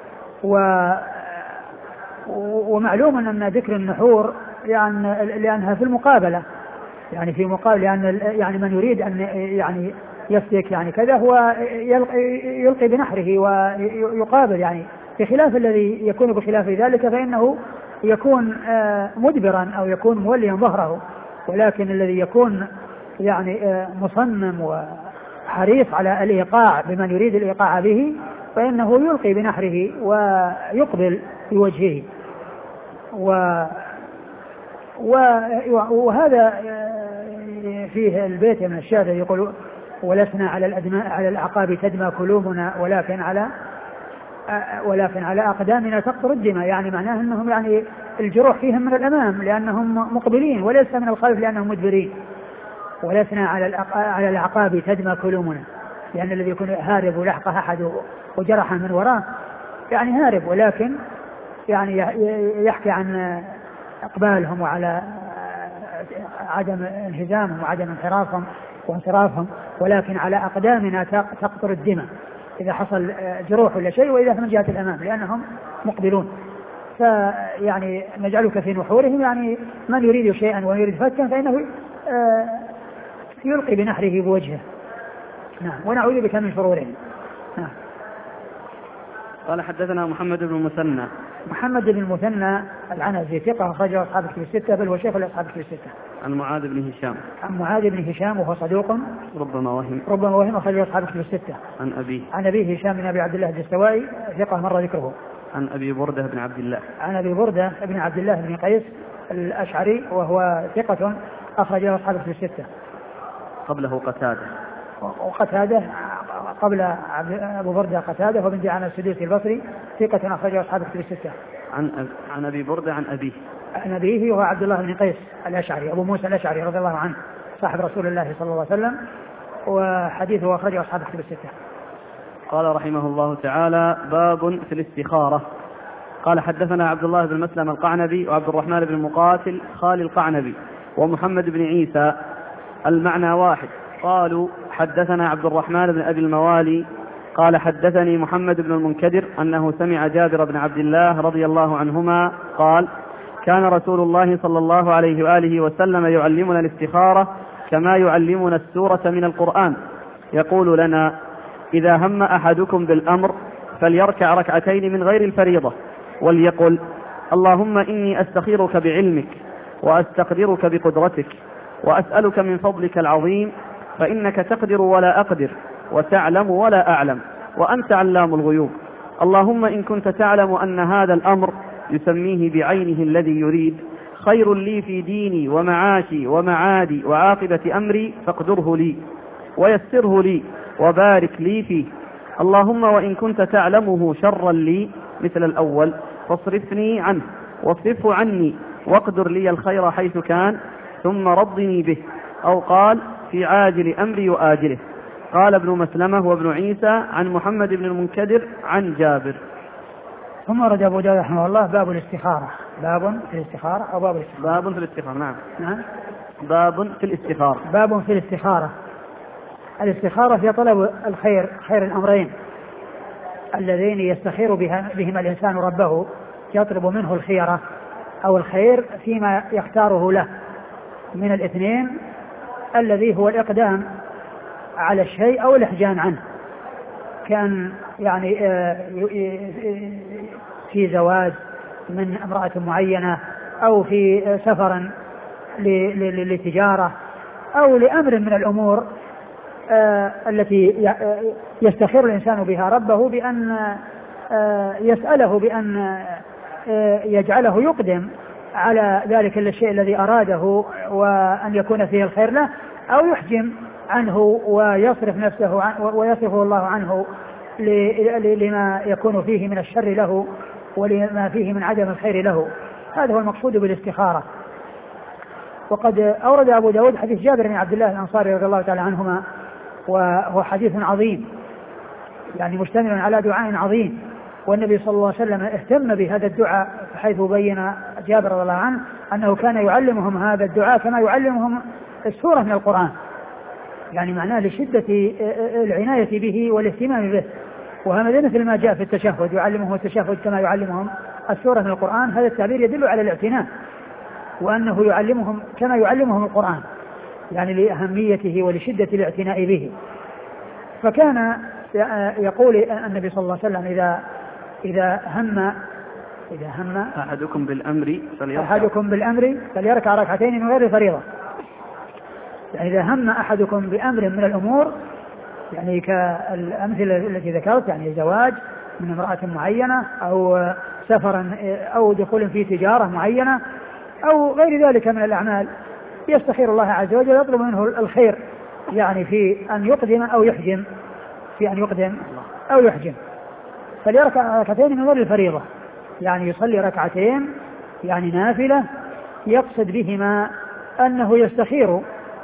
ومعلوم أن ذكر النحور يعني لأنها في المقابلة، يعني في مقابل يعني يعني من يريد أن يعني يفتك يعني كذا هو يلقي بنحره ويقابل، يعني بخلاف الذي يكون بخلاف ذلك فإنه يكون مدبرا أو يكون موليا ظهره، ولكن الذي يكون يعني مصمم وحريص على الإيقاع بمن يريد الإيقاع به فإنه يلقي بنحره ويقبل بوجهه. و وهذا فيه البيت من الشعر يقول ولسنا على الأدماء على الأعقاب تدمى قلوبنا ولكن على ولكن على أقدامنا تقطر الدماء، يعني معناه أنهم يعني الجروح فيهم من الأمام لأنهم مقبلين وليس من الخلف لأنهم مدبرين. ولسنا على على الأعقاب تدمى قلوبنا، لأن الذي يكون هارب ولحقه أحد وجرحه من وراه يعني هارب، ولكن يعني يحكي عن إقبالهم وعلى عدم انهزامهم وعدم انحرافهم وانصرافهم، ولكن على أقدامنا تقطر الدماء إذا حصل جروح ولا شيء وإذا من جهة الأمام لأنهم مقبلون. فيعني نجعلك في نحورهم يعني من يريد شيئا ويريد فتكا فإنه يلقي بنحره بوجهه. نعم. ونعوذ بك من شرورهم. نعم. قال حدثنا محمد بن المثنى. محمد بن المثنى العنزي ثقة أخرجه أصحاب الكتب الستة بل هو شيخ أصحاب الكتب الستة. عن معاذ بن هشام. عن معاذ بن هشام وهو صدوق ربما وهم. ربما وهم أخرجه أصحاب الكتب الستة. عن أبيه. عن أبيه هشام بن أبي عبد الله الدستوائي ثقة مر ذكره. عن أبي بردة بن عبد الله. عن أبي بردة بن عبد الله بن قيس الأشعري وهو ثقة أخرجه أصحاب الكتب الستة. قبله قتادة. وقتادة قبل أبو بردة قتادة وبن دعامة السدوسي البصري ثقة أخرجه أصحاب الكتب الستة. عن عن أبي بردة عن أبيه. عن أبيه وهو عبد الله بن قيس الأشعري أبو موسى الأشعري رضي الله عنه صاحب رسول الله صلى الله عليه وسلم، وحديثه أخرجه أصحاب الكتب الستة. قال رحمه الله تعالى باب في الاستخارة. قال حدثنا عبد الله بن مسلم القعنبي وعبد الرحمن بن مقاتل خالي القعنبي ومحمد بن عيسى المعنى واحد. قالوا حدثنا عبد الرحمن بن أبي الموالي قال حدثني محمد بن المنكدر أنه سمع جابر بن عبد الله رضي الله عنهما قال كان رسول الله صلى الله عليه وآله وسلم يعلمنا الاستخارة كما يعلمنا السورة من القرآن، يقول لنا إذا هم أحدكم بالأمر فليركع ركعتين من غير الفريضة وليقل اللهم إني أستخيرك بعلمك وأستقدرك بقدرتك وأسألك من فضلك العظيم فإنك تقدر ولا أقدر وتعلم ولا أعلم وأنت علام الغيوب. اللهم إن كنت تعلم أن هذا الأمر يسميه بعينه الذي يريد خير لي في ديني ومعاشي ومعادي وعاقبة أمري فاقدره لي ويسره لي وبارك لي فيه. اللهم وإن كنت تعلمه شرا لي مثل الأول فاصرفني عنه واصرفه عني واقدر لي الخير حيث كان ثم رضني به، أو قال في عاجل أمري وآجله. قال ابن مسلمة وابن عيسى عن محمد بن المنكدر عن جابر. ثم رد أبو داود رحمه الله باب الاستخارة. باب في الاستخارة أو باب الاستخارة؟ باب في الاستخارة. نعم. نعم. باب في الاستخارة. باب في الاستخارة. الاستخارة في طلب الخير، خير الأمرين، اللذين يستخير بهما الإنسان ربه يطلب منه الخيرة أو الخير فيما يختاره له من الاثنين، الذي هو الإقدام على الشيء أو الإحجام عنه، كان يعني في زواج من امرأة معينة أو في سفر لتجارة أو لأمر من الأمور التي يستخير الإنسان بها ربه بأن يسأله بأن يجعله يقدم على ذلك الشيء الذي أراده وأن يكون فيه الخير له، أو يحجم عنه ويصرف نفسه ويصرفه الله عنه لما يكون فيه من الشر له ولما فيه من عدم الخير له. هذا هو المقصود بالاستخارة. وقد أورد أبو داود حديث جابر بن عبد الله الأنصاري رضي الله تعالى عنهما، وهو حديث عظيم يعني مشتمل على دعاء عظيم، والنبي صلى الله عليه وسلم اهتم بهذا الدعاء حيث بين جابر رضي الله عنه أنه كان يعلمهم هذا الدعاء كما يعلمهم السورة من القرآن، يعني معناه لشدة العناية به والاهتمام به. وهذا مثل ما جاء في التشهد، يعلمهم التشهد كما يعلمهم السورة من القرآن. هذا التعبير يدل على الاعتناء، وأنه يعلمهم كما يعلمهم القرآن، يعني لأهميته ولشدة الاعتناء به. فكان يقول النبي صلى الله عليه وسلم إذا إذا هم إذا هم أحدكم بالأمر فليركع أحدكم بالأمر فليركع ركعتين من غير فريضة، يعني إذا هم أحدكم بأمر من الأمور، يعني كالأمثلة التي ذكرت، يعني زواج من امرأة معينة أو سفرا أو دخول في تجارة معينة أو غير ذلك من الأعمال، يستخير الله عز وجل يطلب منه الخير، يعني في أن يقدم أو يحجم في أن يقدم أو يحجم فليركع ركعتين من غير الفريضة، يعني يصلي ركعتين يعني نافلة يقصد بهما أنه يستخير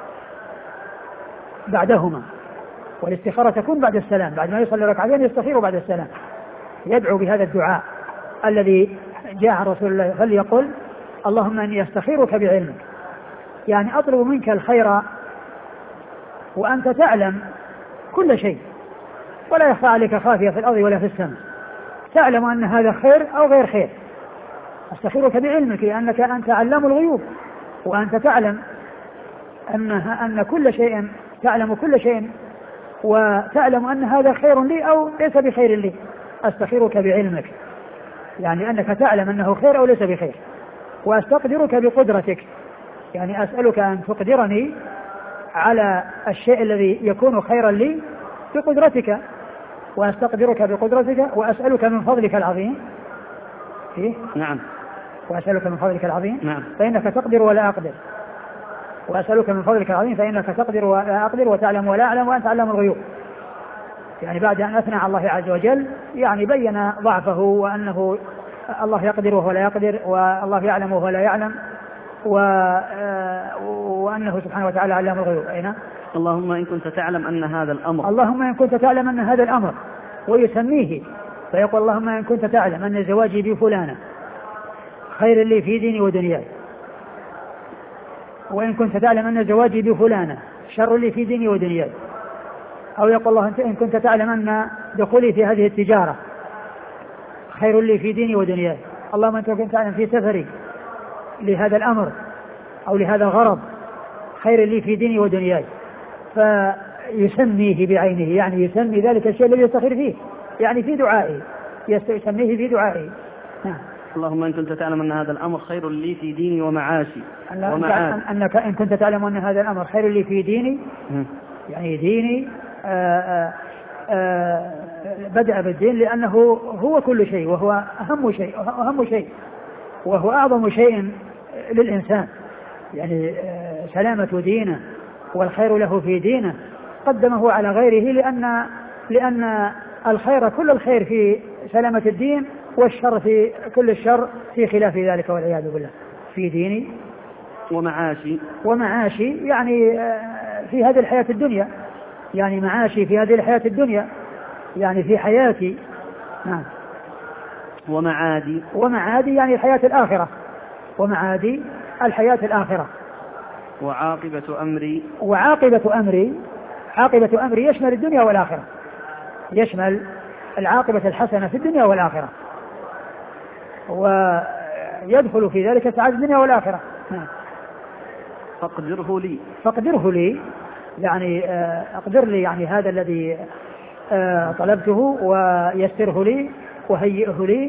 بعدهما، والاستخارة تكون بعد السلام، بعد ما يصلي ركعتين يستخير بعد السلام، يدعو بهذا الدعاء الذي جاء عن رسول الله فليقل اللهم أني أستخيرك بعلمك، يعني أطلب منك الخير وأنت تعلم كل شيء ولا يخفى عليك خافية في الأرض ولا في السماء، تعلم أن هذا خير أو غير خير. أستخيرك بعلمك لأنك أنت علام الغيوب، وأنت تعلم أن أن كل شيء، تعلم كل شيء وتعلم أن هذا خير لي أو ليس بخير لي. أستخيرك بعلمك يعني أنك تعلم أنه خير أو ليس بخير، وأستقدرك بقدرتك يعني أسألك أن تقدرني على الشيء الذي يكون خيرا لي بقدرتك، وأستقدرك بقدرتك وأسألك من فضلك العظيم. إيه؟ نعم. وأسألك من فضلك العظيم. نعم. فإنك تقدر ولا أقدر. وأسألك من فضلك العظيم فإنك تقدر ولا أقدر وتعلم ولا أعلم وأنت علام الغيوب. يعني بعد أن أثنى على الله عز وجل يعني بين ضعفه وأنه الله يقدر وهو لا يقدر، والله يعلم وهو لا يعلم، وأنه سبحانه وتعالى علام الغيوب. أين؟ اللهم إن كنت تعلم أن هذا الأمر اللهم إن كنت تعلم أن هذا الأمر، ويسميه فيقول اللهم إن كنت تعلم أن زواجي بفلانة خير لي في ديني ودنياي، وإن كنت تعلم أن زواجي بفلانة شر لي في ديني ودنياي. أو يقول الله إن كنت تعلم أن دخولي في هذه التجارة خير لي في ديني ودنياي، اللهم أنت كنت تعلم في سفري لهذا الأمر أو لهذا الغرض خير لي في ديني ودنياي، فيسميه بعينه، يعني يسمي ذلك الشيء الذي يستخير فيه، يعني في دعائه يسميه في دعائه. نعم. اللهم إن كنت تعلم أن هذا الأمر خير لي في ديني ومعاشي ومعاد. أنك إن كنت تعلم أن هذا الأمر خير لي في ديني، يعني ديني آآ آآ بدأ بالدين لأنه هو كل شيء وهو أهم شيء أهم شيء وهو أعظم شيء للإنسان، يعني سلامة دينه والخير له في دينه قدمه على غيره، لأن لأن الخير كل الخير في سلامة الدين والشر في كل الشر في خلاف ذلك والعياذ بالله. في ديني ومعاشي ومعاشي يعني في هذه الحياة الدنيا، يعني معاشي في هذه الحياة الدنيا يعني في حياتي. نعم. ومعادي ومعادي يعني الحياة الآخرة، ومعادي الحياة الآخرة. وعاقبة أمري وعاقبة أمري عاقبة أمري يشمل الدنيا والآخرة، يشمل العاقبة الحسنة في الدنيا والآخرة، ويدخل في ذلك سعادة الدنيا والآخرة. فاقدره لي فاقدره لي يعني أقدر لي يعني هذا الذي طلبته، ويسره لي وهيئه لي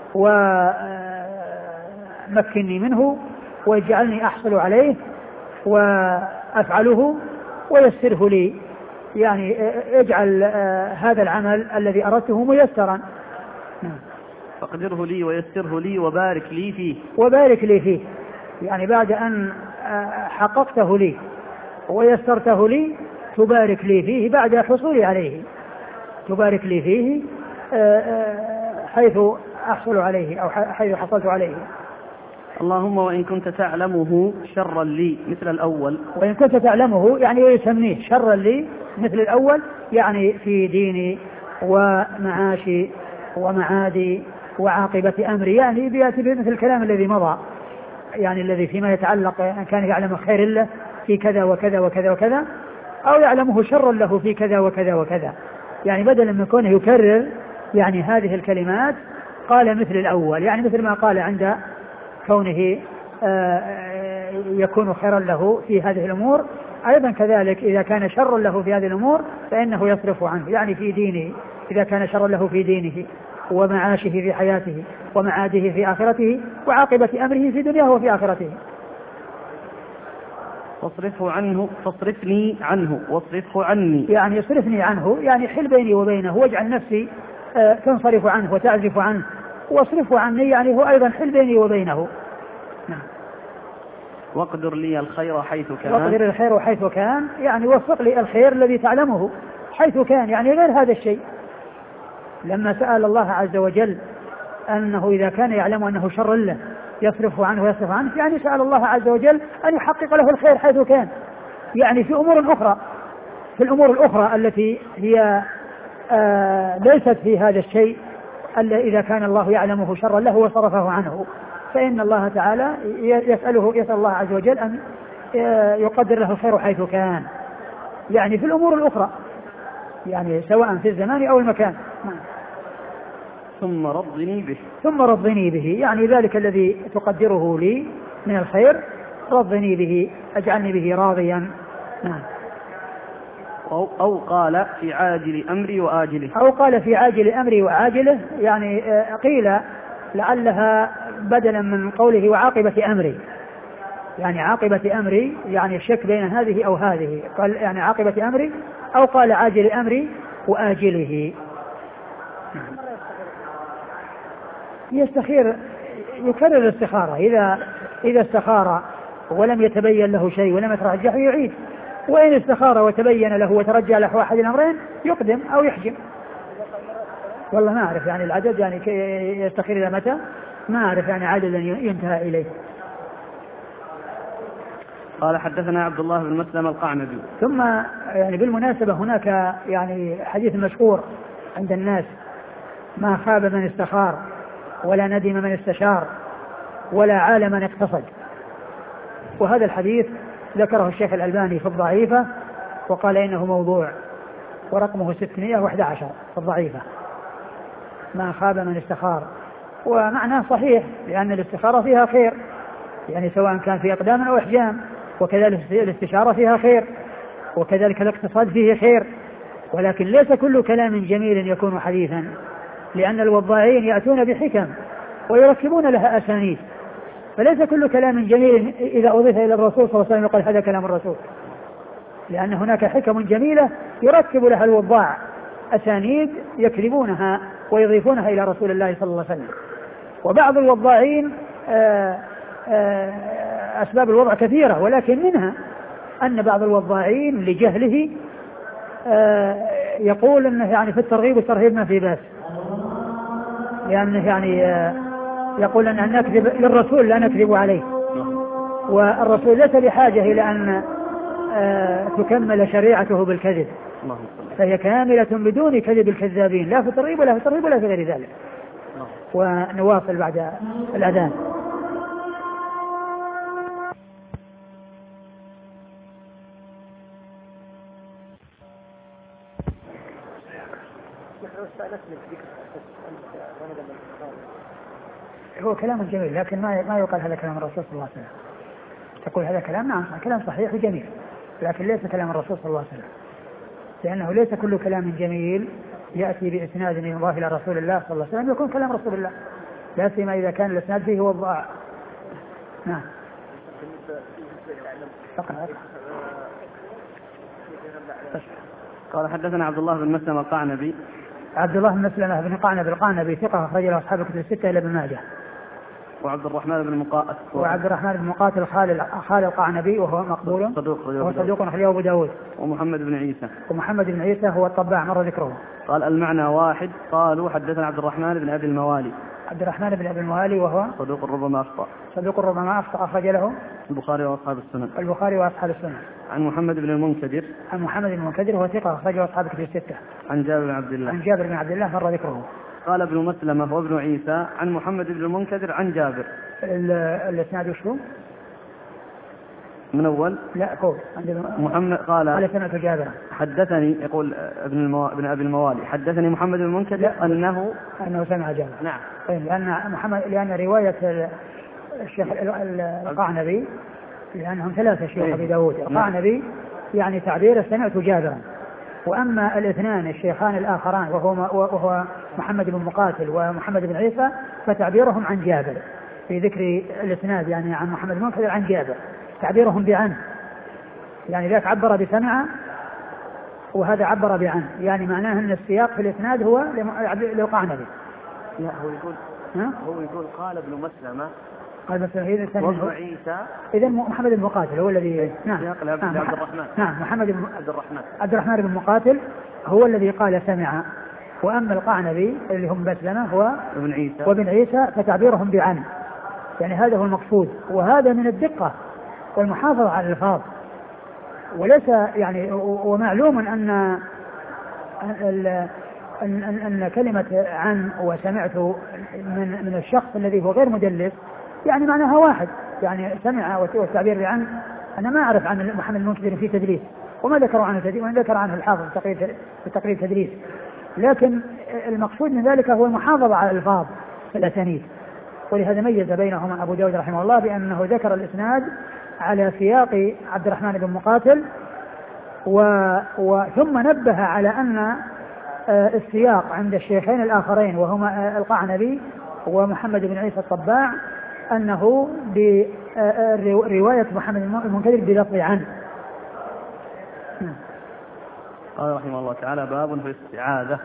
ومكنني منه، واجعلني أحصل عليه وأفعله، ويسره لي يعني اجعل هذا العمل الذي أردته ميسرا. فاقدره لي ويسره لي وبارك لي فيه. وبارك لي فيه يعني بعد أن حققته لي ويسرته لي تبارك لي فيه بعد حصولي عليه، تبارك لي فيه حيث أحصل عليه أو حيث حصلت عليه. اللهم وإن كنت تعلمه شرا لي مثل الأول. وإن كنت تعلمه يعني يسميه شرا لي مثل الأول، يعني في ديني ومعاشي ومعادي وعاقبة أمري، يعني بيأتي بمثل الكلام الذي مضى، يعني الذي فيما يتعلق أن كان يعلم خير له في كذا وكذا وكذا وكذا، أو يعلمه شرا له في كذا وكذا وكذا، يعني بدلا من كونه يكرر يعني هذه الكلمات قال مثل الأول، يعني مثل ما قال عند كونه يكون خيرا له في هذه الأمور، أيضا كذلك إذا كان شرا له في هذه الأمور فإنه يصرف عنه، يعني في دينه إذا كان شرا له في دينه ومعاشه في حياته ومعاده في آخرته وعاقبة أمره في دنياه وفي آخرته. فاصرفه عنه فاصرفني عنه واصرفه عني، يعني يصرفني عنه يعني حل بيني وبينه، واجعل نفسي تنصرف عنه وتعزف عنه، واصرفه عني يعني هو أيضا حل بيني وبينه. نعم. واقدر لي الخير حيث كان. واقدر الخير حيث كان يعني وفق لي الخير الذي تعلمه حيث كان، يعني غير هذا الشيء. لما سأل الله عز وجل أنه إذا كان يعلم أنه شر له يصرفه عنه ويصرف عنه، يعني سأل الله عز وجل أن يحقق له الخير حيث كان، يعني في أمور أخرى، في الأمور الأخرى التي هي آه ليست في هذا الشيء، إذا كان الله يعلمه شرا له وصرفه عنه فإن الله تعالى يسأله يسأل الله عز وجل أن يقدر له الخير حيث كان، يعني في الأمور الأخرى، يعني سواء في الزمان أو المكان. ثم رضني به. ثم رضني به يعني ذلك الذي تقدره لي من الخير رضني به، أجعلني به راضيا. نعم. أو, أو قال في عاجل أمري وآجله. أو قال في عاجل أمري وآجله، يعني قيل لعلها بدلا من قوله وعاقبة أمري، يعني عاقبة أمري يعني الشك بين هذه أو هذه، قال يعني عاقبة أمري، أو قال عاجل أمري وآجله. يستخير يكرر الاستخارة، إذا إذا استخار ولم يتبين له شيء ولم يترجح يعيد، وإن استخار وتبين له وترجع له أحد الأمرين يقدم أو يحجم. والله ما أعرف يعني العدد، يعني يستخير إلى متى ما أعرف، يعني عدد ينتهى إليه. قال حدثنا عبد الله بن مسلم القعنبي. ثم يعني بالمناسبة هناك يعني حديث مشهور عند الناس: ما خاب من استخار ولا ندم من استشار ولا عال من اقتصد. وهذا الحديث ذكره الشيخ الألباني في الضعيفة وقال إنه موضوع، ورقمه ستمائة وأحد عشر في الضعيفة. ما خاب من استخار، ومعناه صحيح لأن الاستخارة فيها خير، يعني سواء كان في أقدام أو أحجام، وكذلك الاستشارة فيها خير، وكذلك الاقتصاد فيه خير، ولكن ليس كل كلام جميل يكون حديثا، لأن الوضاعين يأتون بحكم ويركبون لها أسانيد، فليس كل كلام جميل إذا أضيف إلى الرسول صلى الله عليه وسلم يقال هذا كلام الرسول، لأن هناك حكم جميلة يركب لها الوضاع أسانيد يكذبونها ويضيفونها إلى رسول الله صلى الله عليه وسلم. وبعض الوضاعين آآ آآ أسباب الوضع كثيرة، ولكن منها أن بعض الوضاعين لجهله يقول أنه يعني في الترغيب والترهيب ما في بأس، لأنه يعني يقول أن نكذب للرسول لا نكذب عليه، والرسول ليس بحاجة إلى أن تكمل شريعته بالكذب، فهي كاملة بدون كذب الكذابين، لا في الترغيب ولا في الترهيب ولا في غير ذلك. ونواصل بعد الأذان. هو كلام جميل لكن ما ما يقال هذا كلام الرسول صلى الله عليه وسلم. تقول هذا كلام نعم كلام صحيح وجميل لكن ليس كلام الرسول صلى الله عليه وسلم لأنه ليس كل كلام جميل يأتي بإسناد يضاف إلى رسول الله صلى الله عليه وسلم يكون كلام رسول الله لا سيما إذا كان الإسناد فيه هو الضاع. نعم. قال حدثنا عبد الله بن مسلمة القعنبي. عبد الله بن مسلمة بن قعنبي القعنبي ثقة أخرج له أصحاب الكتب الستة إلى ابن ماجه. وعبد الرحمن بن مقاتل وعبد الرحمن بن مقاتل خالد خالد القعنبي وهو مقبول صدوق وهو صدوق أخرجه أبو داود. ومحمد بن عيسى ومحمد بن عيسى هو الطباع مر ذكره. قال المعنى واحد. قالوا حدثنا عبد الرحمن بن أبي الموالي. عبد الرحمن بن أبي الموالي وهو صدوق ربما أخطأ. صدوق ربما أخطأ أخرج له البخاري وأصحاب السنن. البخاري وأصحاب السنن. عن محمد بن المنكدر. عن محمد بن المنكدر وهو ثقة أخرجه أصحاب الكتب الستة. عن جابر بن عبد الله. عن جابر بن عبد الله مر ذكره. قال ابن مسلمة وابن عيسى عن محمد بن المنكدر عن جابر. الاسناد وشو؟ من أول؟ لا قول محمد قال قال سمعت جابر حدثني يقول ابن المو... ابن أبي الموالي حدثني محمد بن المنكدر أنه أنه سمع جابر. نعم. طيب لأن محمد لأن رواية الشيخ القعنبي لأنهم ثلاثة شيوخ أبي داود القعنبي يعني تعبير سمعت جابرا. وأما الاثنان الشيخان الآخران وهو, وهو محمد بن مقاتل ومحمد بن عيسى فتعبيرهم عن جابر في ذكر الاسناد يعني عن محمد بن مقاتل عن جابر تعبيرهم بعن يعني ذاك عبر بسمع وهذا عبر بعن يعني معناه أن السياق في الاسناد هو للقعنبي. لا هو يقول ها؟ هو يقول قال ابن مسلمة قال مثلا إذا وابن عيسى إذا محمد بن مقاتل هو الذي نعم نعم عبد الرحمن نعم محمد بن عبد الرحمن عبد الرحمن بن مقاتل هو الذي قال سمع. وأما القعنبي اللي هم مسلمة هو ابن عيسى وابن عيسى فتعبيرهم بعن يعني هذا هو المقصود. وهذا من الدقة والمحافظة على الألفاظ وليس يعني ومعلوم أن أن أن, أن كلمة عن وسمعت من من الشخص الذي هو غير مدلس يعني معناها واحد يعني سمع والتعبير عن أنا ما أعرف عن محمد المنكدر في تدليس وما ذكروا عنه تدليس وما ذكر عنه الحافظ في تقريب تدليس لكن المقصود من ذلك هو المحافظة على الألفاظ في الأسانيد. ولهذا ميز بينهما أبو داود رحمه الله بأنه ذكر الإسناد على سياق عبد الرحمن بن مقاتل و... وثم نبه على أن السياق عند الشيخين الآخرين وهما القعنبي ومحمد بن عيسى الطباع أنه برواية محمد المنكدر بلفظ عنه. قال رحمه الله تعالى باب في الاستعاذة.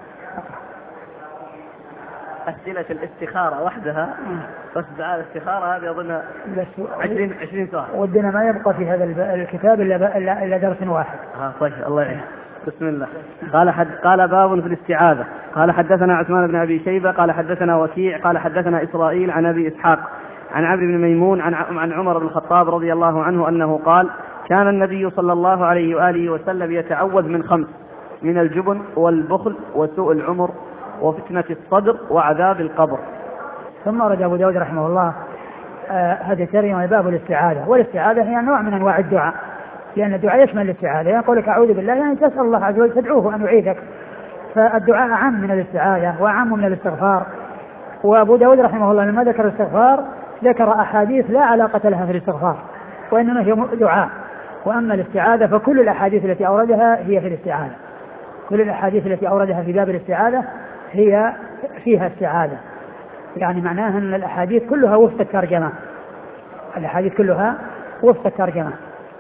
أسئلة الإستخارة وحدها بس دعاء الاستخارة هذه أظن عشرين عشرين سؤال ودنا ما يبقى في هذا الكتاب إلا إلا درس واحد. ها طيب الله يعين. بسم الله. قال حد قال باب في الاستعاذة. قال حدثنا عثمان بن أبي شيبة قال حدثنا وكيع قال حدثنا إسرائيل عن أبي إسحاق عن عبد بن ميمون عن عن عمر بن الخطاب رضي الله عنه أنه قال كان النبي صلى الله عليه وآله وسلم يتعوذ من خمس من الجبن والبخل وسوء العمر وفتنة الصدر وعذاب القبر. ثم رد أبو داود رحمه الله آه هذا ترجمة باب الاستعاذة. والاستعاذة هي نوع من أنواع الدعاء لأن الدعاء يشمل الاستعاذة يقول لك أعوذ بالله يعني تسأل الله عز وجل تدعوه أن يعيذك فالدعاء عام من الاستعاذة وعام من الاستغفار. وأبو داود رحمه الله لما ذكر الاستغفار ذكر أحاديث لا علاقة لها في الاستغفار وإنما هي دعاء. وأما الاستعاذة فكل الأحاديث التي أوردها هي في الاستعاذة كل الأحاديث التي أوردها في باب الاستعاذة هي فيها استعاذة يعني معناها أن الأحاديث كلها وفق الترجمة الأحاديث كلها وفق الترجمة.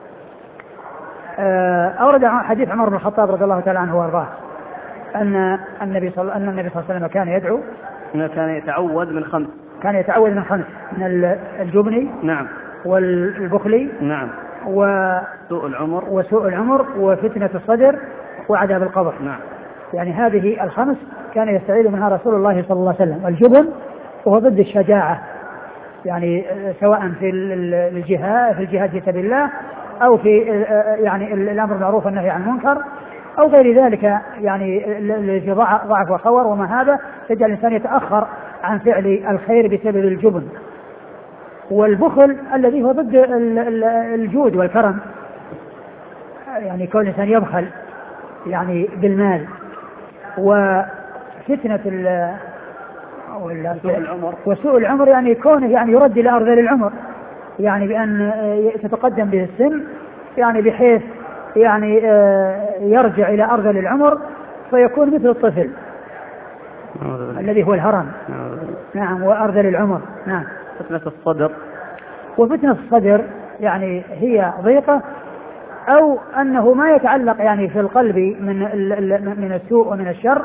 أورد حديث عمر بن الخطاب رضي الله تعالى عنه وارضاه أن النبي صلى أن النبي صلى الله عليه وسلم كان يدعو كان يتعوذ من خمس كان يتعوذ من خمس من الجبن نعم والبخل نعم وسوء العمر وسوء العمر وفتنة الصدر وعذاب القبر. نعم يعني هذه الخمس كان يستعيذ منها رسول الله صلى الله عليه وسلم. الجبن وهو ضد الشجاعة يعني سواء في الجهاد في الجهاد في سبيل الله أو في يعني الأمر بالمعروف والنهي عن المنكر أو غير ذلك يعني الذي ضعف وخور وما هذا يجعل الإنسان يتأخر عن فعل الخير بسبب الجبن. والبخل الذي هو ضد الجود والكرم يعني كون الإنسان يبخل يعني بالمال وفتنة سوء العمر وسوء العمر يعني كونه يعني يرد إلى أرذل العمر، يعني بأن تتقدم به السن، يعني بحيث يعني يرجع إلى أرذل العمر فيكون مثل الطفل الذي هو الهرم. نعم، وأرذل العمر. نعم. فتنة الصدر، وفتنة الصدر يعني هي ضيقة أو أنه ما يتعلق يعني في القلب من من السوء ومن الشر.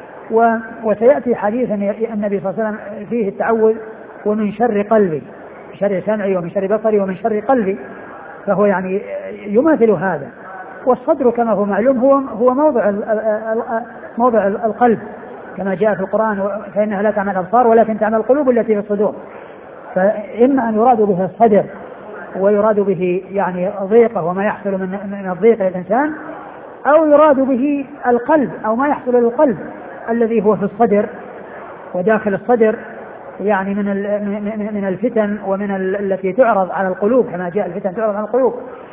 وسيأتي حديث النبي صلى الله عليه وسلم فيه التعوذ ومن شر قلبي، شر سمعي ومن شر بصري ومن شر قلبي، فهو يعني يماثل هذا. والصدر كما هو معلوم هو هو موضع موضع القلب كما جاء في القرآن، فإنها لا تعمل الأبصار ولكن تعمل القلوب التي في الصدور. فإما أن يراد به الصدر ويراد به يعني ضيقة وما يحصل من من الضيق للإنسان، أو يراد به القلب أو ما يحصل للقلب الذي هو في الصدر وداخل الصدر، يعني من من الفتن ومن التي تعرض على القلوب كما جاء الفتن تعرض على القلوب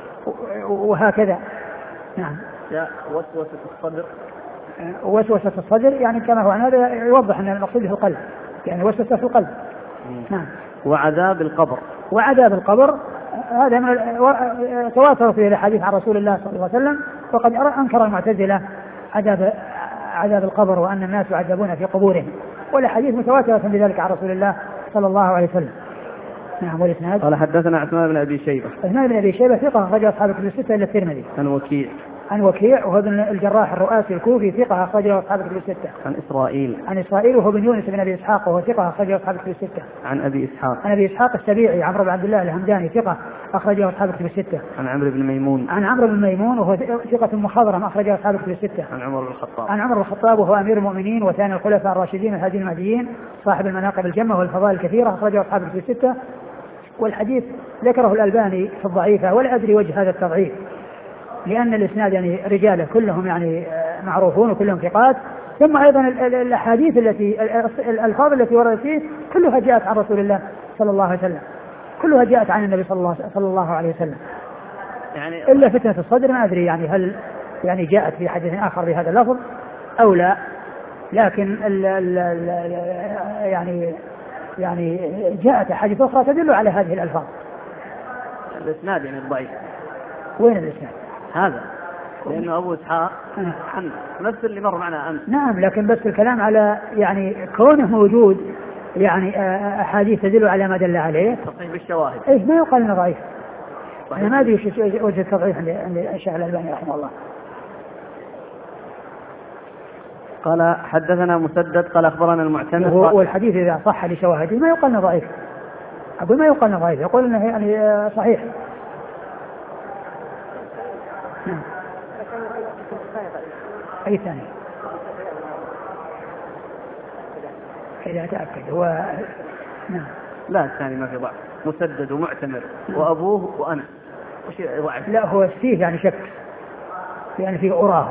وهكذا. نعم. جاء وسوسة الصدر، وسوسة الصدر يعني كما هو، هذا يوضح أن المقصود في القلب، يعني وسوسة في القلب. نعم. وعذاب القبر، وعذاب القبر هذا من تواتر فيه الحديث عن رسول الله صلى الله عليه وسلم، وقد أنكر المعتزلة عذاب عذاب القبر وأن الناس يعذبون في قبورهم، والحديث متواترة بذلك عن رسول الله صلى الله عليه وسلم. نعم. والإسناد قال حدثنا عثمان بن أبي شيبة. عثمان بن أبي شيبة ثقة أخرجه أصحاب الكتب الستة إلا الترمذي. عن وكيع. عن وكيع وهو ابن الجراح الرؤاسي الكوفي ثقة أخرجه أصحاب الكتب الستة. عن إسرائيل. عن إسرائيل وهو بن يونس بن أبي إسحاق وهو ثقة أخرجه أصحاب الكتب الستة. عن أبي إسحاق. عن أبي إسحاق السبيعي عمرو بن عبد الله الهمداني ثقة أخرجه أصحاب الكتب الستة. عن عمرو بن ميمون. عن عمرو بن ميمون وهو ثقة مخضرم أخرجه أصحاب الكتب الستة. عن عمر بن الخطاب. عن عمر بن الخطاب وهو أمير المؤمنين وثاني الخلفاء الراشدين الهادين المهديين صاحب المناقب الجمة والفضائل الكثيرة أخرجه أصحاب الكتب الستة. والحديث ذكره الألباني في الضعيفة، ولا أدري وجه هذا التضعيف، لأن الإسناد يعني رجاله كلهم يعني معروفون وكلهم ثقات، ثم أيضا الأحاديث التي الألفاظ التي وردت فيه كلها جاءت عن رسول الله صلى الله عليه وسلم، كلها جاءت عن النبي صلى الله صلى الله عليه وسلم، يعني إلا فتنة الصدر ما أدري يعني هل يعني جاءت في حديث آخر بهذا اللفظ أو لا، لكن ال ال ال يعني يعني جاءت أحاديث أخرى تدل على هذه الألفاظ. الإسناد يعني الضعيف. وين الإسناد؟ هذا لأنه أبو إسحاق عن نفس اللي مر معنا أمس. نعم، لكن بس الكلام على يعني كونه موجود يعني أحاديث تدل على ما دل عليه. تصحيح بالشواهد. إيه ما يقال إنه ضعيف. أنا ما أدري وجه التضعيف عند الشيخ الألباني رحمه الله. قال حدثنا مسدد قال أخبرنا المعتمر. والحديث إذا صح لشواهده ما يقال إنه ضعيف. أقول ما يقال إنه ضعيف، يقول إنه يعني صحيح. نعم. أي ثاني إذا تأكد هو. نعم. لا الثاني ما في ضعف، مسدد ومعتمر وأبوه وأنا وش ضعف؟ لا هو فيه يعني شك، يعني فيه أراه.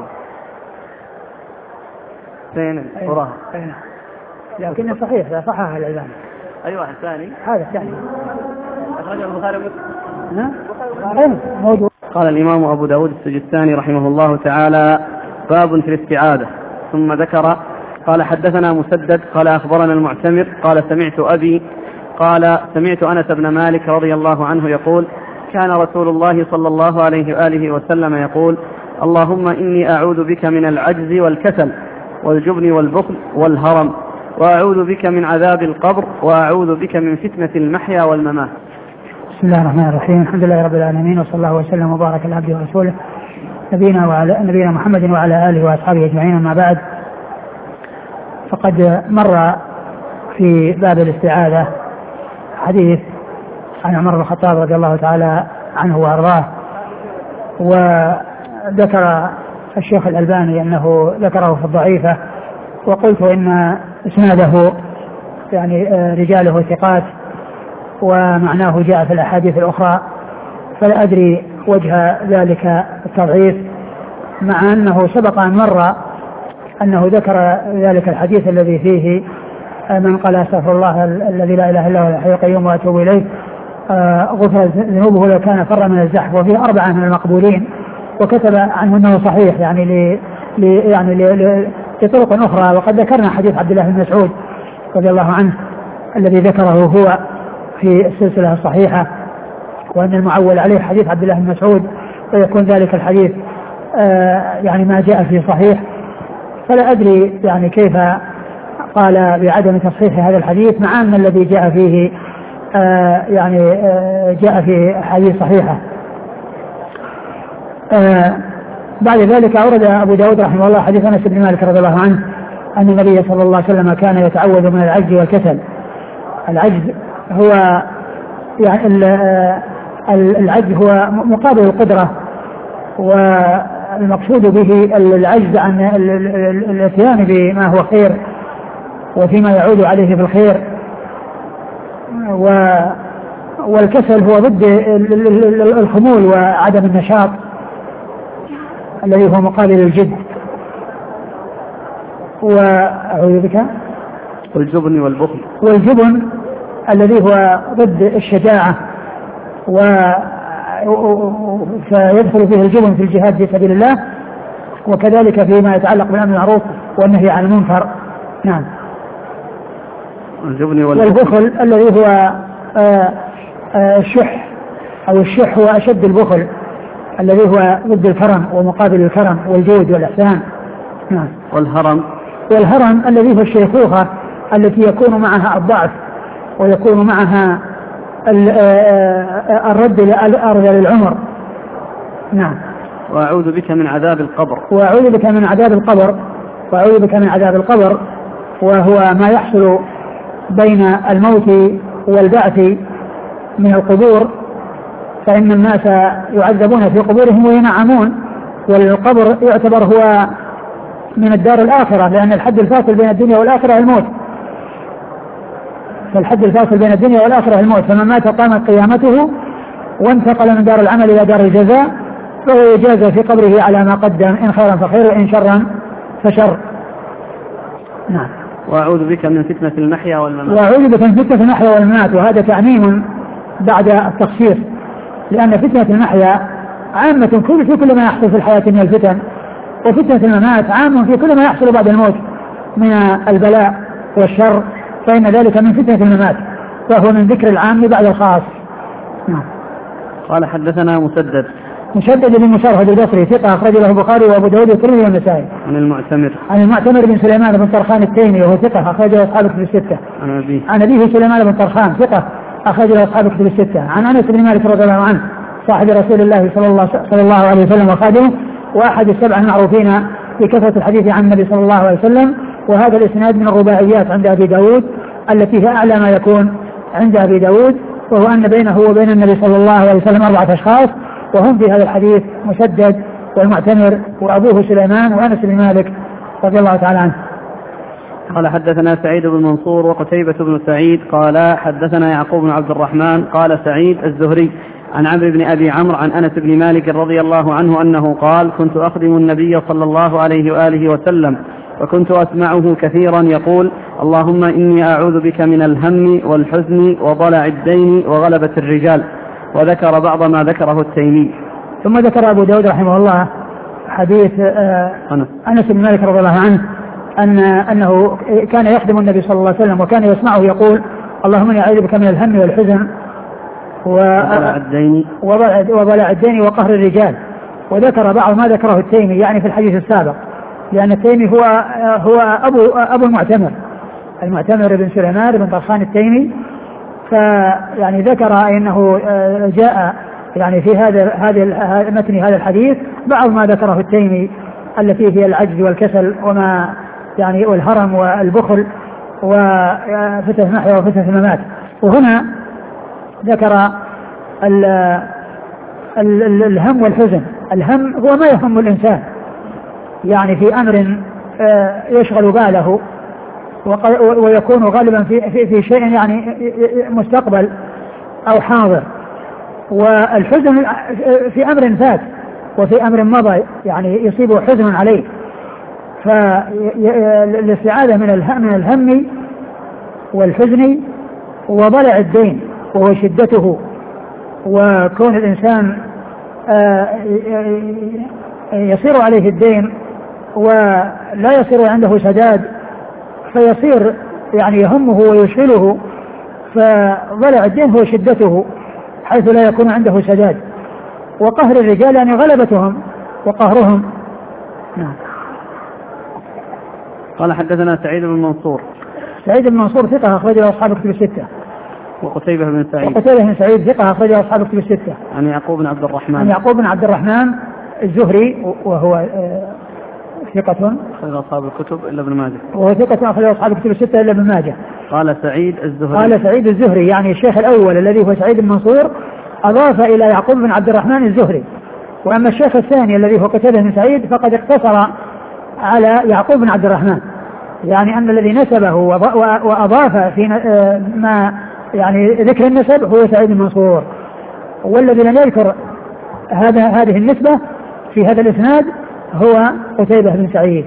فين أراه؟ لكنه صحيح لا صحها الألباني. أي واحد ثاني؟ هذا الثاني أخرجه البخاري ومسلم. نعم موجود. قال الإمام أبو داود السجستاني رحمه الله تعالى باب في الاستعاذة، ثم ذكر قال حدثنا مسدد قال أخبرنا المعتمر قال سمعت أبي قال سمعت أنس بن مالك رضي الله عنه يقول كان رسول الله صلى الله عليه وآله وسلم يقول اللهم إني أعوذ بك من العجز والكسل والجبن والبخل والهرم، وأعوذ بك من عذاب القبر، وأعوذ بك من فتنة المحيا والممات. بسم الله الرحمن الرحيم، الحمد لله رب العالمين، وصلى الله وسلم وبارك على عبده ورسوله نبينا وعلى نبينا محمد وعلى آله وأصحابه أجمعين. أما بعد، فقد مر في باب الاستعاذة حديث عن عمر بن الخطاب رضي الله تعالى عنه وأرضاه، وذكر الشيخ الألباني أنه ذكره في الضعيفة، وقلت إن إسناده يعني رجاله ثقات ومعناه جاء في الأحاديث الأخرى، فلا أدري وجه ذلك التضعيف، مع أنه سبق أن مر أنه ذكر ذلك الحديث الذي فيه من قال استغفر الله الذي لا إله إلا هو الحي القيوم وأتوب إليه غفر ذنوبه لو كان فر من الزحف، وفيه أربعة من المقبولين، وكتب عنه أنه صحيح يعني ل يعني بطرق أخرى. وقد ذكرنا حديث عبد الله بن مسعود رضي الله عنه الذي ذكره هو في السلسلة الصحيحة، وأن المعول عليه حديث عبد الله بن مسعود، ويكون ذلك الحديث آه يعني ما جاء فيه صحيح. فلا أدري يعني كيف قال بعدم تصحيح هذا الحديث مع أن الذي جاء فيه آه يعني آه جاء فيه حديث صحيحة. آه بعد ذلك أورد أبو داود رحمه الله حديث أنس بن مالك رضي الله عنه أن النبي صلى الله عليه وسلم كان يتعوذ من العجز والكسل. العجز هو يعني العجز هو مقابل القدرة، والمقصود به العجز عن الاتيان بما هو خير وفيما يعود عليه في الخير، والكسل هو ضد الخمول وعدم النشاط الذي هو مقابل الجد. وأعوذ بك والجبن والبخل، والجبن الذي هو ضد الشجاعة، و فيدخل فيه الجبن في الجهاد في سبيل الله، وكذلك فيما يتعلق بالأمر بالمعروف والنهي عن المنكر. نعم. الجبن والبخل الذي هو الشح، أو الشح هو أشد البخل الذي هو ضد الكرم ومقابل الكرم والجود والإحسان. نعم. والهرم، والهرم الذي هو الشيخوخة التي يكون معها الضعف ويكون معها الرد الأرض للعمر. نعم. وأعوذ بك من عذاب القبر، وأعوذ بك من عذاب القبر، وأعوذ بك من عذاب القبر، وهو ما يحصل بين الموت والبعث من القبور، فإن الناس يعذبون في قبورهم وينعمون، والقبر يعتبر هو من الدار الآخرة، لأن الحد الفاصل بين الدنيا والآخرة الموت، فالحد الفاصل بين الدنيا والآخرة الموت، فمن مات قامت قيامته وانتقل من دار العمل إلى دار الجزاء، فهو يجازى في قبره على ما قدم، إن خيرا فخير وإن شرا فشر. نعم. وأعوذ بك من فتنة المحيا والممات، وأعوذ بك من فتنة المحيا والممات، وهذا تعميم بعد التخصيص، لأن فتنة المحيا عامة كل في كل ما يحصل في الحياة من الفتن، وفتنة الممات عام في كل ما يحصل بعد الموت من البلاء والشر، فإن ذلك من فتنة الممات، فهو من ذكر العام بعد الخاص. نعم. قال حدثنا مسدد مسدد بن مشرهد البصري ثقة أخرج له البخاري وأبو داود والترمذي والنسائي. عن المعتمر عن المعتمر بن سليمان بن طرخان التيمي وهو ثقة أخرج له أصحاب الكتب الستة. عن أبيه عن أبيه سليمان بن طرخان ثقة أخرج له أصحاب الكتب الستة. عن أنس بن مالك رضي الله عنه صاحب رسول الله صلى الله, صلى الله عليه وسلم وخادمه، وأحد السبع المعروفين بكثرة الحديث عن النبي صلى الله عليه وسلم. وهذا الإسناد من الرباعيات عند أبي داود التي هي أعلى ما يكون عند أبي داود، وهو أن بينه وبين النبي صلى الله عليه وسلم أربعة أشخاص، وهم في هذا الحديث مسدد والمعتمر وأبوه سليمان وأنس بن مالك رضي الله تعالى عنه. قال حدثنا سعيد بن منصور وقتيبة بن سعيد قال حدثنا يعقوب بن عبد الرحمن قال سعيد الزهري عن عمرو بن أبي عمرو عن أنس بن مالك رضي الله عنه أنه قال كنت أخدم النبي صلى الله عليه وآله وسلم، وكنت أسمعه كثيرا يقول اللهم إني أعوذ بك من الهم والحزن وضلع الدين وغلبة الرجال، وذكر بعض ما ذكره التيمي. ثم ذكر أبو داود رحمه الله حديث أنس بن مالك رضي الله عنه أن أنه كان يخدم النبي صلى الله عليه وسلم وكان يسمعه يقول اللهم إني أعوذ بك من الهم والحزن وضلع الدين وضلع الدين وقهر الرجال، وذكر بعض ما ذكره التيمي يعني في الحديث السابق، لأن التيمي هو هو أبو أبو المعتمر المعتمر بن سليمان بن طرخان التيمي، فيعني ذكر أنه جاء يعني في هذا هذا متن هذا الحديث بعض ما ذكره التيمي التي هي العجز والكسل وما يعني والهرم والبخل وفتنة المحيا وفتنة الممات. وهنا ذكر ال ال ال الهم والحزن. الهم هو ما يهم الإنسان يعني في أمر يشغل باله ويكون غالبا في, في, في شيء يعني مستقبل أو حاضر، والحزن في أمر فات وفي أمر مضى يعني يصيبه حزن عليه، فالاستعاذة من من الهم والحزن وضلع الدين وهو شدته، وكون الإنسان يصير عليه الدين ولا يصير عنده سداد فيصير يعني يهمه ويشغله، فضلع الدين هو شدته حيث لا يكون عنده سداد. وقهر الرجال يعني غلبتهم وقهرهم. نعم. قال حدثنا سعيد بن منصور. سعيد بن منصور ثقة أخرجه أصحاب الكتب الستة. وقتيبة بن سعيد. وقتيبة بن سعيد ثقة أخرجه أصحاب الكتب الستة. عن يعقوب بن عبد الرحمن. عن يعقوب بن عبد الرحمن الزهري وهو ثقة أخرج أصحاب الكتب إلا ابن ماجه. وهو ثقة أخرج أصحاب الكتب الستة إلا ابن ماجه. قال سعيد الزهري. قال سعيد الزهري يعني الشيخ الأول الذي هو سعيد بن منصور أضاف إلى يعقوب بن عبد الرحمن الزهري. وأما الشيخ الثاني الذي هو قتيبة بن سعيد فقد اقتصر على يعقوب بن عبد الرحمن، يعني أن الذي نسبه وأضاف في ما يعني ذكر النسب هو سعيد بن منصور، والذي لم يذكر هذا هذه النسبة في هذا الإسناد هو قتيبة بن سعيد.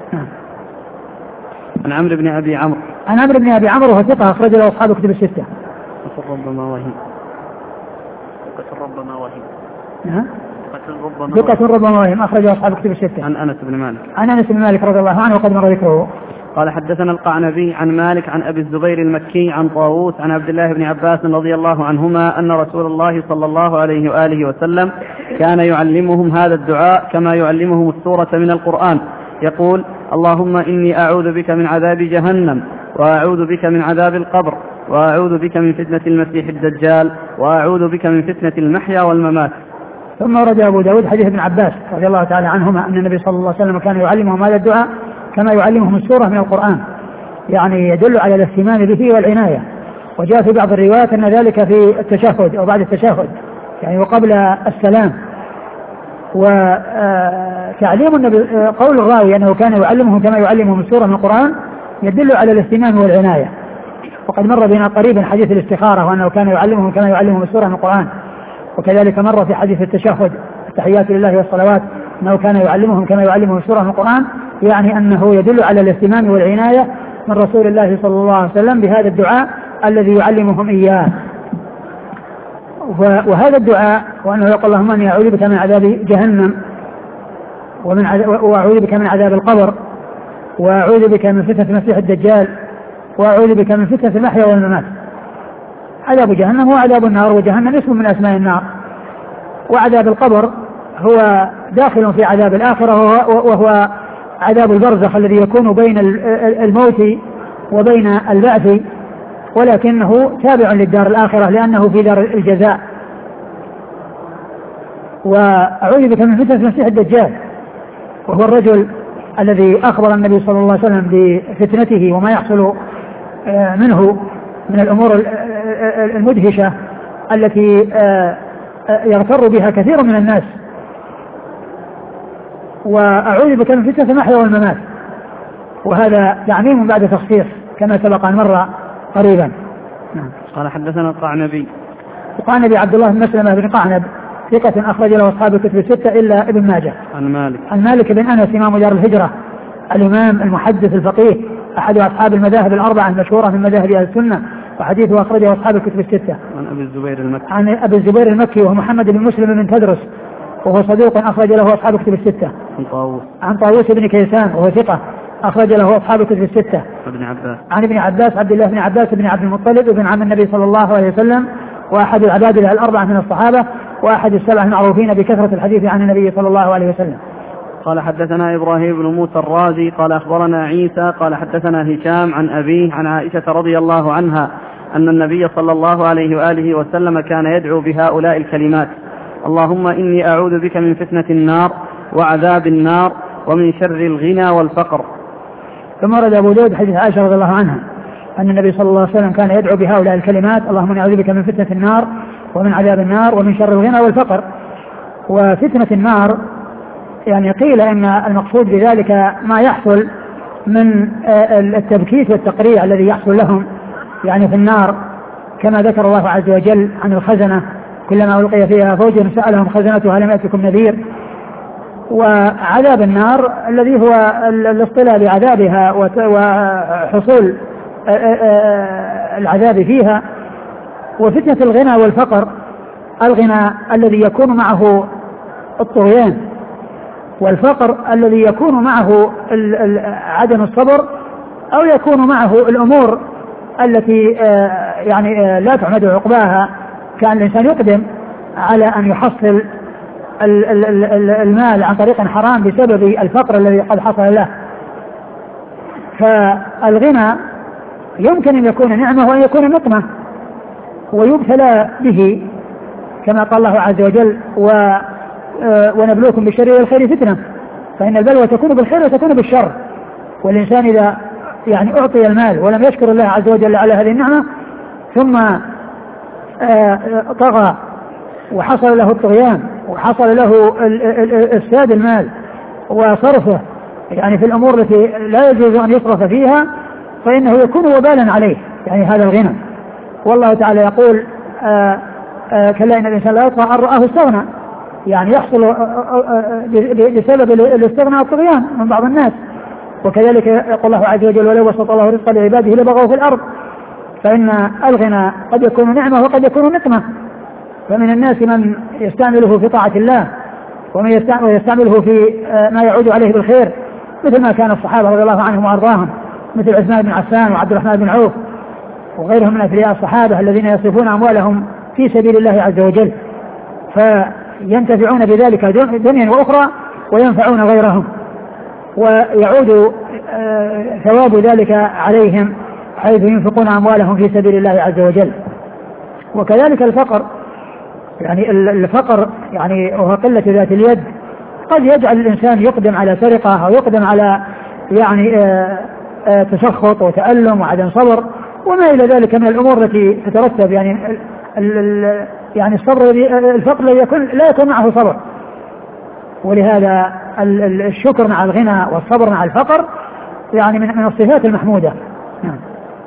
عن عمرو بن أبي عمرو. عن عمرو بن أبي عمرو وهو ثقة أخرج له أصحاب الكتب الستة. ربما وهم. ربما وهم. نعم. ثقة ربما وهم أخرج أصحاب الكتب الستة. عن أنس بن مالك. عن أنس بن مالك رضي الله عنه وقد مر ذكره. قال حدثنا القعنبي عن مالك عن أبي الزبير المكي عن طاووس عن عبد الله بن عباس رضي الله عنهما أن رسول الله صلى الله عليه وآله وسلم كان يعلمهم هذا الدعاء كما يعلمهم السورة من القرآن، يقول: اللهم إني أعوذ بك من عذاب جهنم، وأعوذ بك من عذاب القبر، وأعوذ بك من فتنة المسيح الدجال، وأعوذ بك من فتنة المحيا والممات. ثم ورد أبو داود حديث ابن عباس رضي الله تعالى عنهما أن النبي صلى الله عليه وسلم كان يعلمهم هذا الدعاء كما يعلمهم السورة من القرآن، يعني يدل على الاهتمام به والعناية. وجاء في بعض الروايات أن ذلك في التشهد أو بعد التشهد يعني وقبل السلام. وتعليم النبي قول الراوي أنه كان يعلمهم كما يعلمهم السورة من القرآن يدل على الاهتمام والعناية. وقد مر بنا قريبا حديث الاستخارة وأنه كان يعلمهم كما يعلمهم السورة من القرآن، وكذلك مر في حديث التشهد التحيات لله والصلوات أنه كان يعلمهم كما يعلمهم السورة من القرآن، يعني أنه يدل على الاهتمام والعناية من رسول الله صلى الله عليه وسلم بهذا الدعاء الذي يعلمهم إياه. وهذا الدعاء وأنه يقول: اللهم أني أعوذ بك من عذاب جهنم ومن عذاب وأعوذ بك من عذاب القبر، وأعوذ بك من فتنة المسيح الدجال، وأعوذ بك من فتنة المحيا والممات. عذاب جهنم هو عذاب النار، وجهنم اسم من أسماء النار. وعذاب القبر هو داخل في عذاب الآخرة وهو عذاب البرزخ الذي يكون بين الموت وبين البعث، ولكنه تابع للدار الآخرة لأنه في دار الجزاء. وأعوذ بك من فتنة المسيح الدجال، وهو الرجل الذي أخبر النبي صلى الله عليه وسلم بفتنته وما يحصل منه من الأمور المدهشة التي يغتر بها كثير من الناس. وأعوذ بك من فتنة المحيا والممات، وهذا تعميم بعد تخصيص كما سبق أن مر قريبا. نعم. قال حدثنا القعنبي. القعنبي عبد الله بن مسلمة بن قعنب ثقة أخرج له أصحاب الكتب الستة إلا ابن ماجه. عن مالك. عن مالك بن أنس إمام دار الهجرة الإمام المحدث الفقيه أحد أصحاب المذاهب الأربعة المشهورة من مذاهب أهل السنة، وحديثه أخرجه أصحاب الكتب الستة. عن أبي الزبير المكي. عن أبي الزبير المكي وهو محمد بن مسلم بن تدرس وهو صديق أخرج له أصحاب الكتب الستة. عن طاووس. عن طاووس بن كيسان وهو ثقة أخرج له أصحاب الكتب الستة. ابن عباس. عن ابن عباس عبد الله بن عباس بن عبد المطلب ابن عم النبي صلى الله عليه وسلم، وأحد العبادلة الأربعة من الصحابة، وأحد السبعة المعروفين بكثرة الحديث عن النبي صلى الله عليه وسلم. قال حدثنا إبراهيم بن موسى الرازي قال أخبرنا عيسى قال حدثنا هشام عن أبيه عن عائشة رضي الله عنها أن النبي صلى الله عليه وآله وسلم كان يدعو بهؤلاء الكلمات: اللهم إني أعوذ بك من فتنة النار وعذاب النار ومن شر الغنى والفقر. ثم ورد أبو داود حديث عائشة رضي الله عنها أن النبي صلى الله عليه وسلم كان يدعو بهؤلاء الكلمات: اللهم إني أعوذ بك من فتنة النار ومن عذاب النار ومن شر الغنى والفقر. وفتنة النار يعني قيل إن المقصود بذلك ما يحصل من التبكيت والتقريع الذي يحصل لهم يعني في النار، كما ذكر الله عز وجل عن الخزنة: كلما ألقي فيها فوج سألهم خزنتها لم يأتكم نذير. وعذاب النار الذي هو الاصطلاء بعذابها وحصول العذاب فيها. وفتنة الغنى والفقر، الغنى الذي يكون معه الطغيان والفقر الذي يكون معه عدم الصبر أو يكون معه الأمور التي يعني لا تعمد عقباها، كان الإنسان يقدم على أن يحصل المال عن طريق حرام بسبب الفقر الذي قد حصل له. فالغنى يمكن أن يكون نعمة وأن يكون نقمة، ويبتلى به كما قال الله عز وجل ونبلوكم بالشر والخير فتنة، فإن البلوى تكون بالخير وتكون بالشر. والإنسان إذا يعني أعطي المال ولم يشكر الله عز وجل على هذه النعمة ثم طغى وحصل له الطغيان وحصل له افساد المال وصرفه يعني في الأمور التي لا يجوز أن يصرف فيها، فإنه يكون وبالا عليه يعني هذا الغنى. والله تعالى يقول آآ آآ كلا إن الإنسان لا يطغى أن رآه استغنى، يعني يحصل بسبب الاستغناء والطغيان من بعض الناس. وكذلك يقول الله عز وجل ولو بسط الله رزقا لعباده لبغوا في الأرض، فإن الغنى قد يكون نعمة وقد يكون نقمة. فمن الناس من يستعمله في طاعة الله ومن يستعمله في ما يعود عليه بالخير، مثل ما كان الصحابة رضي الله عنهم وأرضاهم، مثل عثمان بن عفان وعبد الرحمن بن عوف وغيرهم من أثرياء الصحابة الذين يصرفون أموالهم في سبيل الله عز وجل، فينتفعون بذلك دنيا وأخرى وينفعون غيرهم، ويعود ثواب ذلك عليهم حيث ينفقون أموالهم في سبيل الله عز وجل. وكذلك الفقر، يعني الفقر يعني وهو قلة ذات اليد قد يجعل الإنسان يقدم على سرقة أو يقدم على يعني آآ آآ تسخط وتألم وعدم صبر وما إلى ذلك من الأمور التي تترتب. يعني ال ال يعني الصبر الفقر يكون لا يكون معه صبر، ولهذا الشكر مع الغنى والصبر مع الفقر يعني من من الصفات المحمودة. نعم.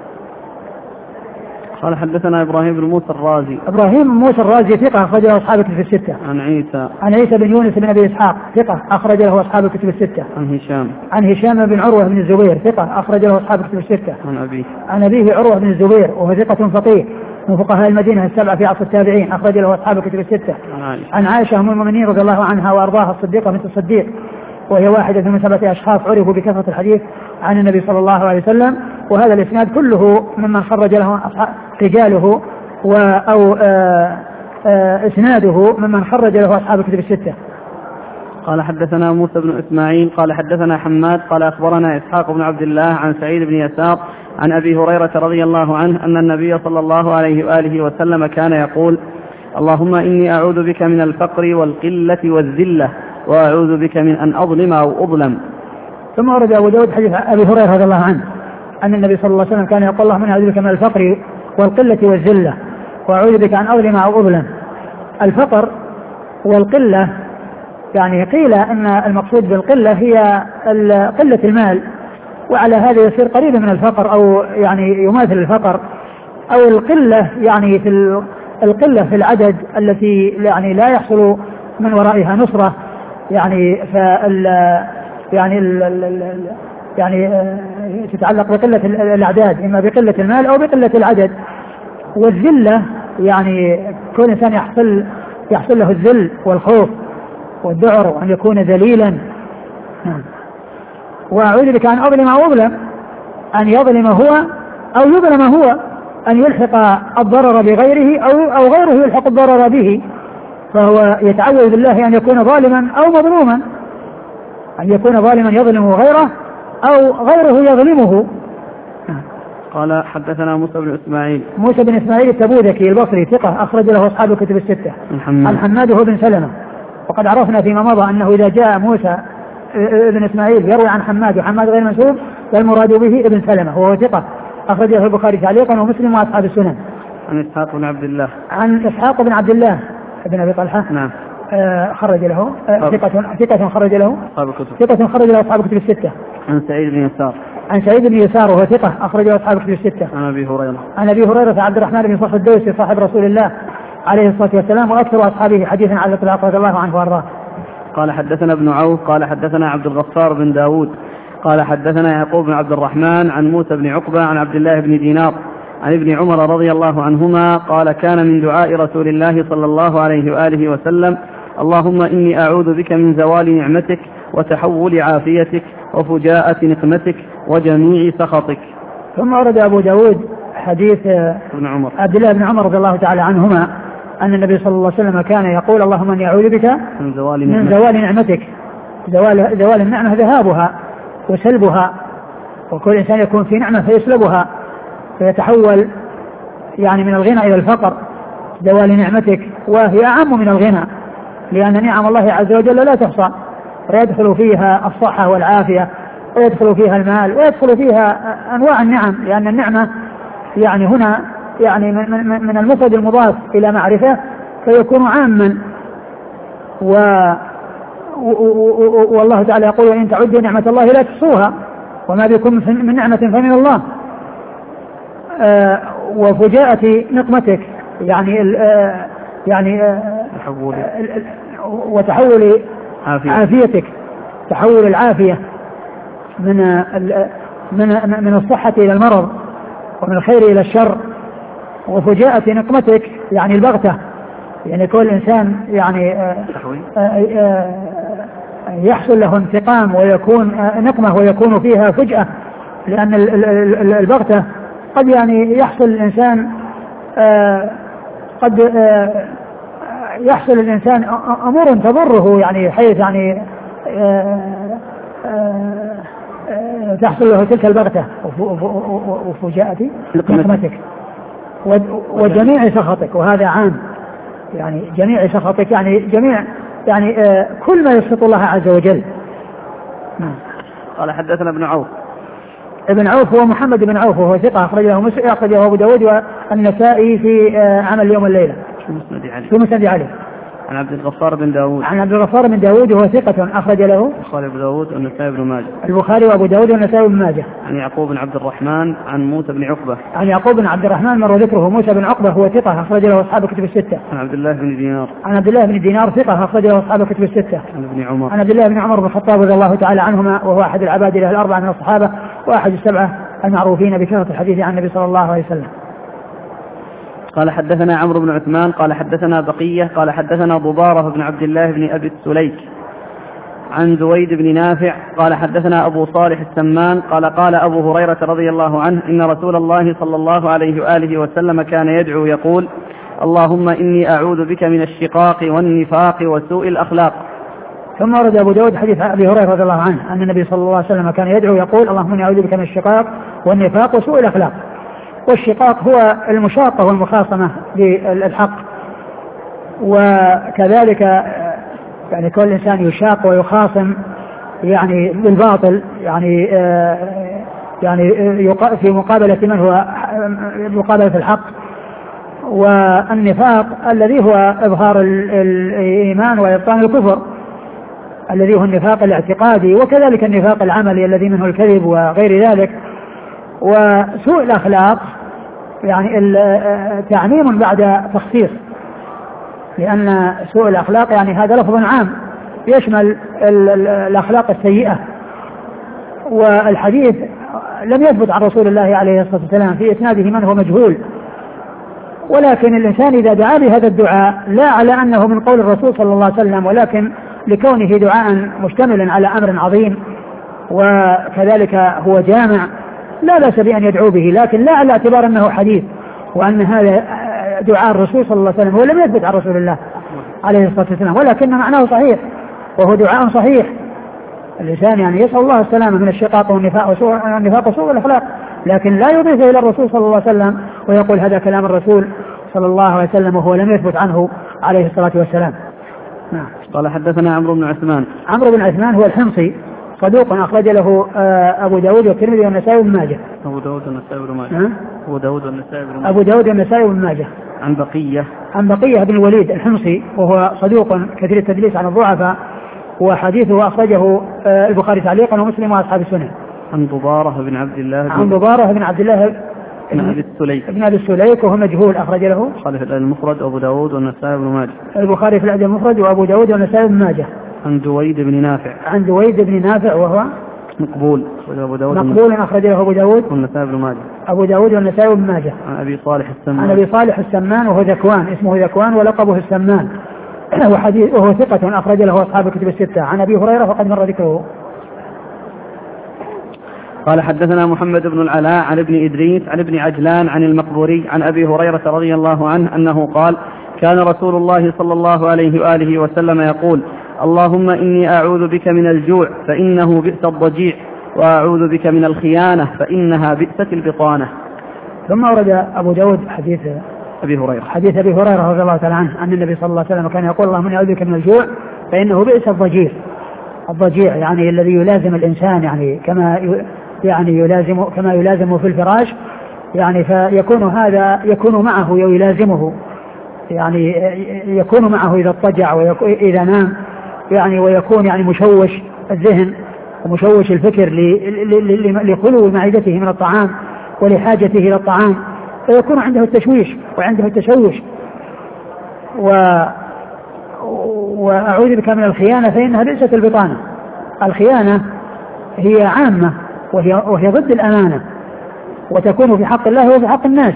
قال حدثنا إبراهيم بن موسى الرازي. إبراهيم بن موسى الرازي ثقة أخرج له أصحاب الكتب الستة. عن عيسى. عن عيسى بن يونس بن أبي إسحاق ثقة أخرج له أصحاب الكتب الستة. عن هشام. عن هشام بن عروة بن الزبير ثقة أخرج له أصحاب الكتب الستة. عن أبيه. عن أبيه عروة بن الزبير وهو ثقة فقيه من فقهاء المدينة السبعة في عصر التابعين أخرج له أصحاب الكتب الستة. عن عائشة. عن عائشة أم المؤمنين رضي الله عنها وأرضاها الصديقة بنت الصديق، وهي واحدة من سبعة أشخاص عرفوا بكثرة الحديث عن النبي صلى الله عليه وسلم. وهذا الإسناد كله ممن خرج له رجاله أو آآ آآ إسناده ممن خرج له أصحاب الكتب الستة. قال حدثنا موسى بن إسماعيل قال حدثنا حماد قال أخبرنا إسحاق بن عبد الله عن سعيد بن يسار عن أبي هريرة رضي الله عنه أن النبي صلى الله عليه وآله وسلم كان يقول: اللهم إني أعوذ بك من الفقر والقلة والذلة وأعوذ بك من أن أظلم أو أظلم. ثم ورد أبو داود حديث أبي هريرة رضي الله عنه أن النبي صلى الله عليه وسلم كان يقول: اللهم إني أعوذ بك من الفقر والقلة والذلة وأعوذ بك أن أظلم أو أظلم. الفقر والقلة يعني قيل أن المقصود بالقلة هي قلة المال، وعلى هذا يصير قريبا من الفقر أو يعني يماثل الفقر، أو القلة يعني في القلة في العدد التي يعني لا يحصل من ورائها نصرة، يعني فال يعني ال ال يعني تتعلق بقلة الأعداد، إما بقلة المال أو بقلة العدد. والذلة يعني كون إنسان يحصل يحصل له الذل والخوف والذعر وأن يكون ذليلا. وأعوذ بك أن أظلم أو أظلم، أن يظلم هو أو يظلم هو، أن يلحق الضرر بغيره أو أو غيره يلحق الضرر به، فهو يتعوذ بالله أن يكون ظالما أو مظلوما، أن يكون ظالما يظلم غيره أو غيره يظلمه. قال حدثنا موسى بن إسماعيل. موسى بن إسماعيل التبوذكي البصري ثقة أخرج له أصحاب الكتب الستة. عن حماد هو بن سلمة، وقد عرفنا فيما مضى أنه إذا جاء موسى بن إسماعيل يروي عن حماد وحماد غير منسوب فالمراد به ابن سلمة وهو ثقة أخرج له البخاري تعليقا ومسلم وأصحاب السنن. عن إسحاق بن عبد الله. عن إسحاق بن عبد الله بن أبي طلحة. نعم. آه خرج له آه ثقة ثقة خرج له أصحاب الكتب. ثقة خرج له أصحاب الكتب الستة. عن سعيد بن يسار. عن سعيد بن يسار وهو ثقة أخرج له أصحاب الكتب الستة. عن أبي هريرة. عن أبي هريرة عبد الرحمن بن صخر الدوسي صاحب رسول الله عليه الصلاة والسلام وأكثر أصحابه حديثا على الإطلاق رضي الله عنه وأرضاه. قال حدثنا ابن عوف قال حدثنا عبد الغفار بن داود قال حدثنا يعقوب بن عبد الرحمن عن موسى بن عقبة عن عبد الله بن دينار عن ابن عمر رضي الله عنهما قال: كان من دعاء رسول الله صلى الله عليه وآله وسلم: اللهم إني أعوذ بك من زوال نعمتك وتحول عافيتك وفجاءة نقمتك وجميع سخطك. ثم ورد أبو داود حديث ابن عمر عبد الله بن عمر رضي الله تعالى عنهما أن النبي صلى الله عليه وسلم كان يقول اللهم إني أعوذ بك من زوال من نعمتك, زوال نعمتك. زوال, زوال النعمة ذهابها وسلبها، وكل إنسان يكون في نعمة فيسلبها فيتحول يعني من الغنى إلى الفقر. زوال نعمتك وهي أعم من الغنى، لأن نعم الله عز وجل لا تحصى، ويدخل فيها الصحة والعافية، ويدخل فيها المال، ويدخل فيها أنواع النعم، لأن النعمة يعني هنا يعني من, من المفرد المضاف إلى معرفة فيكون عاما. و والله تعالى يقول إن تعدوا نعمة الله لا تحصوها وما بكم من نعمة فمن الله. وفجاءة نقمتك يعني يعني وتحول عافيتك، تحول العافية من من من الصحة إلى المرض ومن الخير إلى الشر. وفجاءة نقمتك يعني البغتة، يعني كل إنسان يعني يحصل له انتقام ويكون نقمة ويكون فيها فجأة، لأن البغتة قد يعني يحصل الإنسان قد يحصل الإنسان أمور تضره، يعني حيث يعني تحصل له تلك البغتة وفجاءة نقمتك وجميع سخطك. وهذا عام، يعني جميع سخطك يعني جميع يعني كل ما يسخط الله عز وجل. قال حدثنا ابن عوف. ابن عوف هو محمد بن عوف وهو ثقة أخرجه مسلم أخرجه أبو داود والنسائي في عمل يوم الليلة في مسند علي. عن عبد الغفار بن داود. عن عبد الغفار بن داود وهو ثقة أخرج له البخاري وأبو داود والنسائي بن ماجه. البخاري وأبو داود والنسائي بن ماجه. عن يعقوب بن عبد الرحمن عن موسى بن عقبة. عن يعقوب بن عبد الرحمن مر ذكره. موسى بن عقبة هو ثقة أخرج له أصحاب الكتب الستة. عن عبد الله بن دينار. عن عبد الله بن دينار ثقة أخرج له أصحاب الكتب الستة. عن ابن عمر. عن عبد الله بن عمر بن الخطاب رضي الله تعالى عنهما وهو أحد العباد له الأربعة من الصحابة وأحد السبعة المعروفين بكثرة الحديث عن النبي صلى الله عليه وسلم. قال حدثنا عمرو بن عثمان قال حدثنا بقية قال حدثنا ضبارة بن عبد الله بن أبي السليك عن زويد بن نافع قال حدثنا أبو صالح السمان قال قال أبو هريرة رضي الله عنه إن رسول الله صلى الله عليه وآله وسلم كان يدعو يقول اللهم إني أعوذ بك من الشقاق والنفاق وسوء الأخلاق. ثم ورد أبو داود حديث أبي هريرة رضي الله عنه أن النبي صلى الله عليه وسلم كان يدعو يقول اللهم إني أعوذ بك من الشقاق والنفاق وسوء الأخلاق. والشقاق هو المشاقة والمخاصمة بالحق، وكذلك يعني كل إنسان يشاق ويخاصم يعني بالباطل، يعني يعني في مقابلة من هو مقابلة الحق. والنفاق الذي هو إظهار الإيمان وإبطان الكفر الذي هو النفاق الاعتقادي، وكذلك النفاق العملي الذي منه الكذب وغير ذلك. وسوء الأخلاق يعني تعميم بعد تخصيص، لأن سوء الأخلاق يعني هذا لفظ عام يشمل الأخلاق السيئة. والحديث لم يثبت عن رسول الله عليه الصلاة والسلام في إسناده من هو مجهول، ولكن الإنسان إذا دعا بهذا الدعاء لا على أنه من قول الرسول صلى الله عليه وسلم، ولكن لكونه دعاء مشتمل على أمر عظيم وكذلك هو جامع لا بأس بأن يدعو به، لكن لا على اعتبار أنه حديث وأن هذا دعاء الرسول صلى الله عليه وسلم. هو لم يثبت عن رسول الله عليه الصلاة والسلام، ولكن معناه صحيح وهو دعاء صحيح. الإنسان يعني يسأل الله السلامة من الشقاق والنفاق وسوء النفاق وسوء الأخلاق، لكن لا يضيف إلى الرسول صلى الله عليه وسلم ويقول هذا كلام الرسول صلى الله عليه وسلم وهو لم يثبت عنه عليه الصلاة والسلام. نعم. قال حدثنا عمرو بن عثمان. عمرو بن عثمان هو الحمصي صدوق أخرج له أبو داود والترمذي والنسائي وابن ماجه. أبو داود والنسائي وابن ماجه. أبو داود والنسائي وابن ماجه. أبو داود والنسائي وابن ماجه. عن بقية. عن بقية بن الوليد الحمصي وهو صدوق كثير التدليس عن الضعفاء، وحديثه أخرجه البخاري تعليقا ومسلم وأصحاب السنن. عن ضبارة بن عبد الله. بن عن ضبارة بن عبد الله بن أبي السليك. ابن أبي السليك وهو مجهول أخرج له البخاري في الأدب المفرد وأبو داود والنسائي وابن ماجه. البخاري في الأدب المفرد وأبو داود والنسائي وابن ماجه. عن دويد بن نافع. عن دويد بن نافع وهو مقبول أبو داود مقبول أخرج له أبو داود والنسائي وابن ماجه. أبو داود والنسائي وابن ماجه. عن أبي صالح السمان. عن أبي صالح السمان وهو ذكوان، اسمه ذكوان ولقبه السمان، وحديث وهو ثقة أخرج له أصحاب الكتب الستة. عن أبي هريرة وقد مر ذكره. قال حدثنا محمد بن العلاء عن ابن إدريس عن ابن عجلان عن المقبوري عن أبي هريرة رضي الله عنه أنه قال: كان رسول الله صلى الله عليه وآله وسلم يقول: اللهم إني أعوذ بك من الجوع فإنه بئس الضجيع، وأعوذ بك من الخيانة فإنها بئست البطانة. ثم ورد أبو داود حديث أبي هريرة حديث أبي هريرة رضي الله تعالى عنه أن النبي صلى الله عليه وسلم كان يقول: اللهم إني أعوذ بك من الجوع فإنه بئس الضجيع. الضجيع يعني الذي يلازم الإنسان، يعني كما يعني يلازم كما يلازم في الفراش، يعني فيكون هذا يكون معه ويلازمه، يعني يكون معه إذا اضطجع وإذا نام، يعني ويكون يعني مشوش الذهن ومشوش الفكر لخلو معدته من الطعام ولحاجته إلى الطعام، فيكون عنده التشويش وعنده التشوش. و وأعوذ بك من الخيانة فإنها بئست البطانة. الخيانة هي عامة وهي, وهي ضد الأمانة، وتكون في حق الله وفي حق الناس.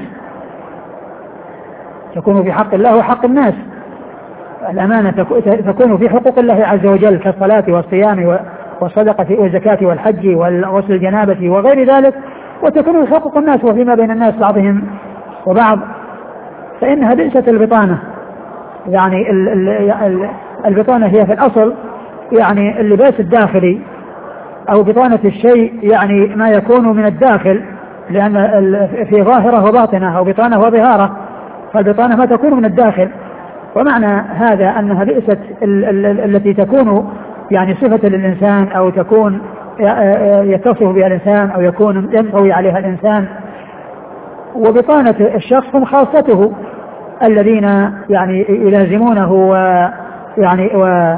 تكون في حق الله وحق الناس. الأمانة تكون في حقوق الله عز وجل كالصلاة والصيام والصدقة والزكاة والحج وغسل الجنابة وغير ذلك، وتكون في حقوق الناس وفيما بين الناس بعضهم وبعض، فإنها بئست البطانة. يعني البطانة هي في الأصل يعني اللباس الداخلي أو بطانة الشيء، يعني ما يكون من الداخل، لأن في ظاهرة وباطنة أو بطانة وظهارة، فالبطانة ما تكون من الداخل. ومعنى هذا أنها بئست التي تكون يعني صفة للإنسان أو تكون يتصف بها الإنسان أو يكون ينطوي عليها الإنسان. وبطانة الشخص هم خاصته الذين يعني يلازمونه ويعني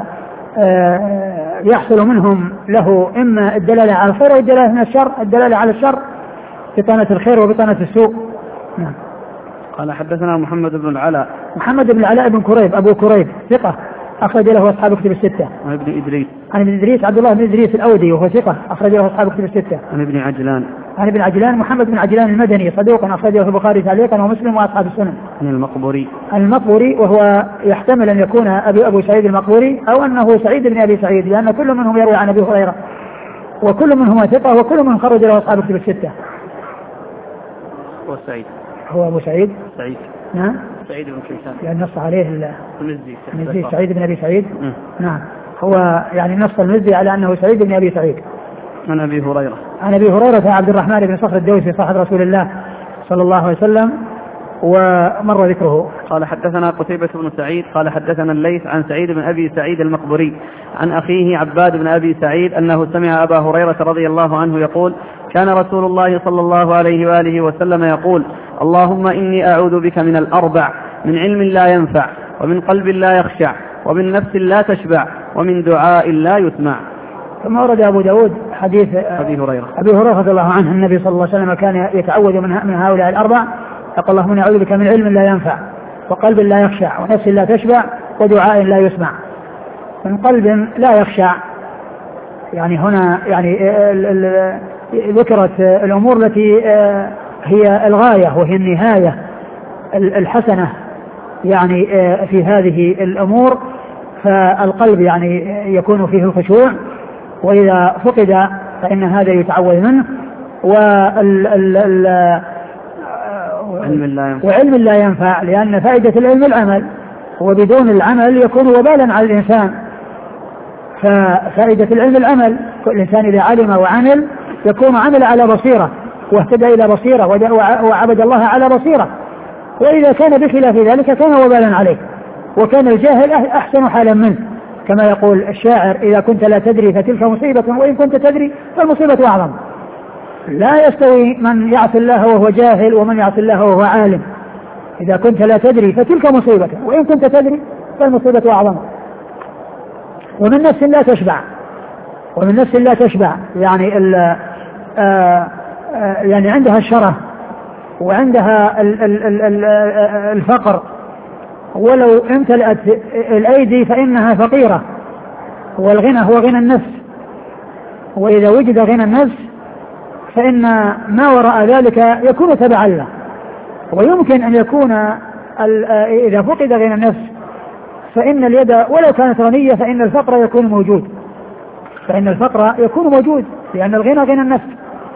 ويحصل منهم له إما الدلالة على الخير والدلالة من الشر، الدلالة على الشر بطانة الخير وبطانة السوء. نعم. قال حدثنا محمد بن العلاء محمد بن العلاء بن كريب أبو كريب ثقة أخرج له أصحاب الكتب الستة. عن ابن إدريس عن ابن إدريس عبد الله بن إدريس الأودي وهو ثقة أخرج له أصحاب الكتب الستة. عن ابن عجلان عن ابن عجلان محمد بن عجلان المدني صدوق أخرج له البخاري تعليقا ومسلم وأصحاب السنن. عن المقبوري المقبوري وهو يحتمل أن يكون أبي أبو سعيد المقبوري أو أنه سعيد بن أبي سعيد، لأن كل منهم يروي عن أبي هريرة وكل منهم ثقة وكل من خرج له أصحاب الكتب الستة. هو سعيد هو أبو سعيد سعيد نعم سعيد بن كيسان يعني نص عليه المزي المزي سعيد بن أبي سعيد. م. نعم هو يعني نص المزي على أنه سعيد بن أبي سعيد. عن أبي هريرة عن أبي هريرة عبد الرحمن بن صخر الدوسي صاحب رسول الله صلى الله عليه وسلم ومر ذكره. قال حدثنا قتيبة بن سعيد قال حدثنا الليث عن سعيد بن أبي سعيد المقبوري عن أخيه عباد بن أبي سعيد أنه سمع أبا هريرة رضي الله عنه يقول: كان رسول الله صلى الله عليه وآله وسلم يقول: اللهم إني أعوذ بك من الأربع: من علم لا ينفع، ومن قلب لا يخشع، ومن نفس لا تشبع، ومن دعاء لا يسمع. ثم ورد أبو داود حديث أبي هريرة أبي هريرة رضي الله عنه النبي صلى الله عليه وسلم كان يتعوذ من هؤلاء الأربع، يقول: اللهم إني أعوذ بك من علم لا ينفع، وقلب لا يخشع، ونفس لا تشبع، ودعاء لا يسمع. من قلب لا يخشع يعني هنا يعني ذكرت الأمور التي هي الغاية وهي النهاية الحسنة يعني في هذه الأمور، فالقلب يعني يكون فيه الخشوع، وإذا فقد فإن هذا يتعوذ منه. وال وعلم لا ينفع، لأن فائدة العلم العمل، وبدون العمل يكون وبالا على الإنسان. ففائدة العلم العمل، كل إنسان إذا علم وعمل يكون عمل على بصيرة واهتدى إلى بصيرة وعبد الله على بصيرة. وإذا كان بخلاف ذلك كان وبالا عليه، وكان الجاهل أحسن حالا منه، كما يقول الشاعر: إذا كنت لا تدري فتلك مصيبة، وإن كنت تدري فالمصيبة أعظم. لا يستوي من يعصي الله وهو جاهل ومن يعصي الله وهو عالم. إذا كنت لا تدري فتلك مصيبة، وإن كنت تدري فالمصيبة أعظم. ومن نفس لا تشبع، ومن نفس لا تشبع يعني ال آآ آآ يعني عندها الشره وعندها ال ال ال الفقر، ولو امتلأت الأيدي فإنها فقيرة. والغنى هو غنى النفس، وإذا وجد غنى النفس فإن ما وراء ذلك يكون تبعا له. ويمكن أن يكون إذا فقد غنى النفس فإن اليد ولو كانت غنية فإن الفقر يكون موجود، فإن الفقر يكون موجود لأن الغنى غنى النفس.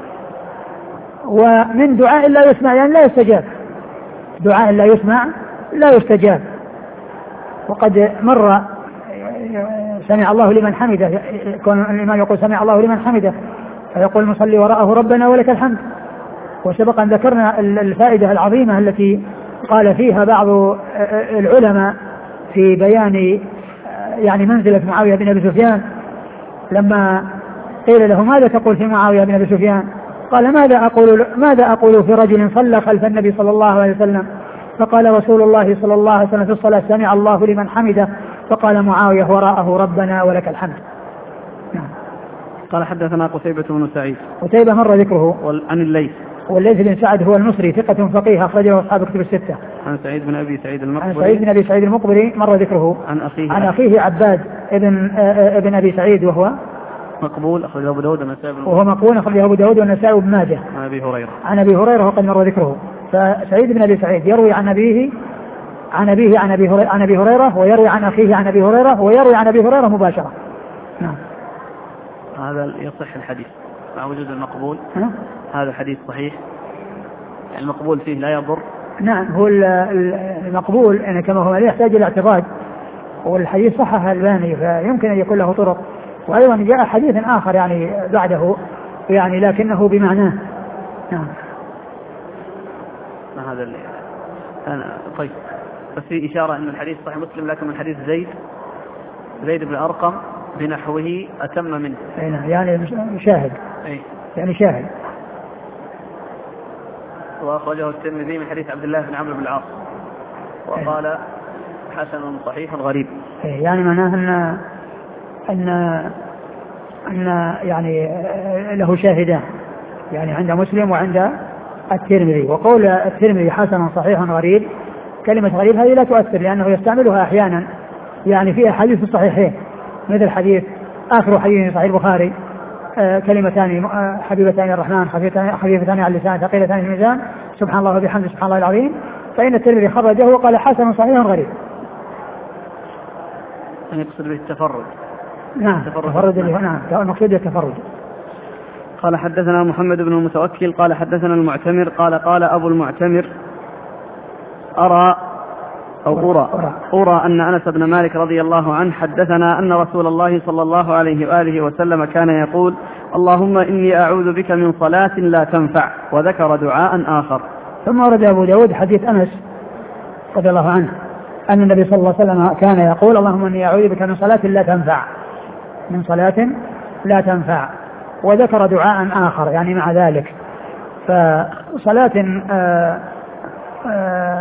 ومن دعاء لا يسمع يعني لا يستجاب، دعاء لا يسمع لا يستجاب. وقد مر سمع الله لمن حمده، يكون الإمام يقول سمع الله لمن حمده فيقول المصلي وراءه ربنا ولك الحمد. وسبق أن ذكرنا الفائدة العظيمة التي قال فيها بعض العلماء في بيان يعني منزلة معاوية بن أبي سفيان، لما قيل له ماذا تقول في معاوية بن أبي سفيان؟ قال ماذا أقول, ماذا أقول في رجل صلى خلف النبي صلى الله عليه وسلم فقال رسول الله صلى الله عليه وسلم في الصلاة سمع الله لمن حمده فقال معاوية وراءه ربنا ولك الحمد. قال حدثنا قتيبة بن سعيد. قتيبة مر ذكره. عن الليث. والليث بن سعد هو المصري ثقة فقيه أخرجه أصحاب كتب الستة. عن سعيد بن أبي سعيد المقبري. عن سعيد بن أبي سعيد المقبري مر ذكره. عن أخيه. عن أخيه عباد ابن ابن أبي سعيد وهو مقبول أخرجه أبو داود والنسائي. وهو مقبول أخرجه أبو داود والنسائي وابن ماجه. عن أبي هريرة. عن أبي هريرة وقد مر ذكره. فسعيد بن أبي سعيد يروي عن أبيه عن أبيه عن أبي هريرة عن أبي هريرة ويروي عن أخيه عن أبي هريرة ويروي عن أبي هريرة مباشرة. نعم. هذا يصح الحديث مع وجود المقبول. ها؟ هذا الحديث صحيح، المقبول فيه لا يضر. نعم هو المقبول يعني كما هو لا يحتاج إلى اعتقاد، والحديث صححه الألباني فيمكن أن يكون له طرق. وأيضا جاء حديث آخر يعني بعده يعني لكنه بمعناه. نعم. هذا اللي أنا طيب بس في إشارة أن الحديث صحيح مسلم لكن من حديث زيد زيد بن أرقم بنحوه أتم منه. يعني شاهد. أي. يعني شاهد. وأخرجه الترمذي من حديث عبد الله بن عمرو بن العاص وقال حسن صحيح غريب. يعني معناه أن أن أن يعني له شاهدان يعني عند مسلم وعند الترمذي. وقول الترمذي حسن صحيح غريب كلمة غريب هذه لا تؤثر لأنه يستعملها أحيانا يعني في أحاديث الصحيحين مثل حديث آخر حديث صحيح البخاري آه كلمتان آه حبيبتان الرحمن خفيفتان على اللسان ثقيلتان في الميزان سبحان الله وبحمده سبحان الله العظيم. فإن الترمذي خرجه وقال حسن صحيح غريب. يعني يقصد به التفرد. نعم التفرد اللي هو نعم المقصود التفرد. قال حدثنا محمد بن المتوكل قال حدثنا المعتمر قال قال أبو المعتمر أرى أو أرى أرى أن أنس بن مالك رضي الله عنه حدثنا أن رسول الله صلى الله عليه وآله وسلم كان يقول اللهم إني أعوذ بك من صلاة لا تنفع وذكر دعاء آخر. ثم ورد أبو داود حديث أنس رضي الله عنه أن النبي صلى الله عليه وسلم كان يقول اللهم إني أعوذ بك من صلاة لا تنفع من صلاة لا تنفع وذكر دعاء آخر يعني مع ذلك. فصلاة آآ آآ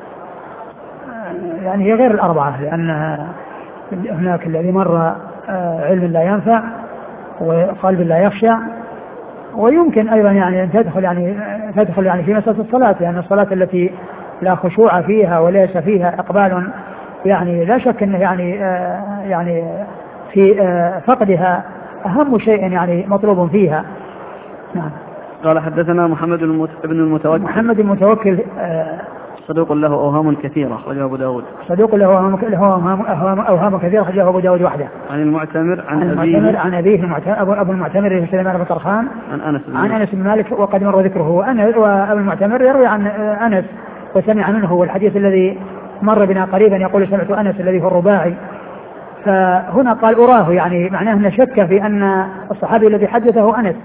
يعني هي غير الأربعة لأن هناك الذي مر علم لا ينفع وقلب لا يخشع ويمكن أيضا يعني أن تدخل يعني تدخل يعني في مسألة الصلاة لأن الصلاة التي لا خشوع فيها وليس فيها إقبال يعني لا شك أنه يعني يعني في فقدها أهم شيء يعني مطلوب فيها. نعم. قال حدثنا محمد بن المتوكل محمد المتوكل صدوق له أوهام كثيرة أخرجه أبو داود. صدوق له أوهام أوهام كثيرة أخرجه أبو داود وحده. عن المعتمر عن, عن المعتمر عن أبيه المعتمر أبو, أبو المعتمر سليمان بن طرخان عن أنس بن عن أنس بن مالك وقد مر ذكره. وأبو المعتمر يروي عن أنس وسمع منه والحديث الذي مر بنا قريبا يقول سمعت أنس الذي هو الرباعي. فهنا قال أراه يعني معناه أن شك في أن الصحابي الذي حدثه أنس.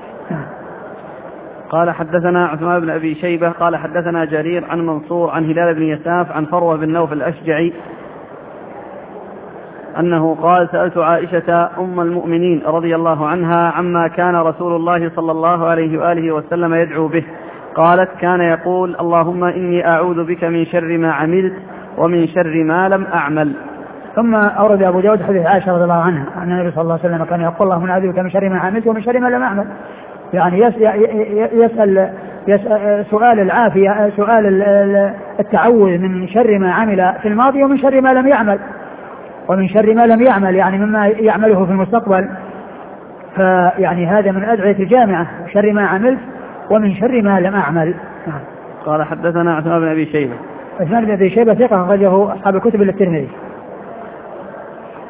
قال حدثنا عثمان بن أبي شيبة قال حدثنا جرير عن منصور عن هلال بن يساف عن فروة بن نوف الأشجعي أنه قال سألت عائشة أم المؤمنين رضي الله عنها عما كان رسول الله صلى الله عليه وآله وسلم يدعو به قالت كان يقول اللهم إني أعوذ بك من شر ما عملت ومن شر ما لم أعمل. ثم أورد أبو داود حديث عائشة رضي الله عنها أن النبي صلى الله عليه وسلم كان يقول اللهم أعوذ بك من شر ما عملت ومن شر ما لم أعمل يعني يسأل, يسأل سؤال العافية سؤال التعوذ من شر ما عمل في الماضي ومن شر ما لم يعمل ومن شر ما لم يعمل يعني مما يعمله في المستقبل. فيعني هذا من أدعية الجامعة شر ما عملت ومن شر ما لم أعمل. قال حدثنا عثمان بن أبي شيبة عثمان بن أبي شيبة ثقة أخرجه أصحاب الكتب إلا الترمذي.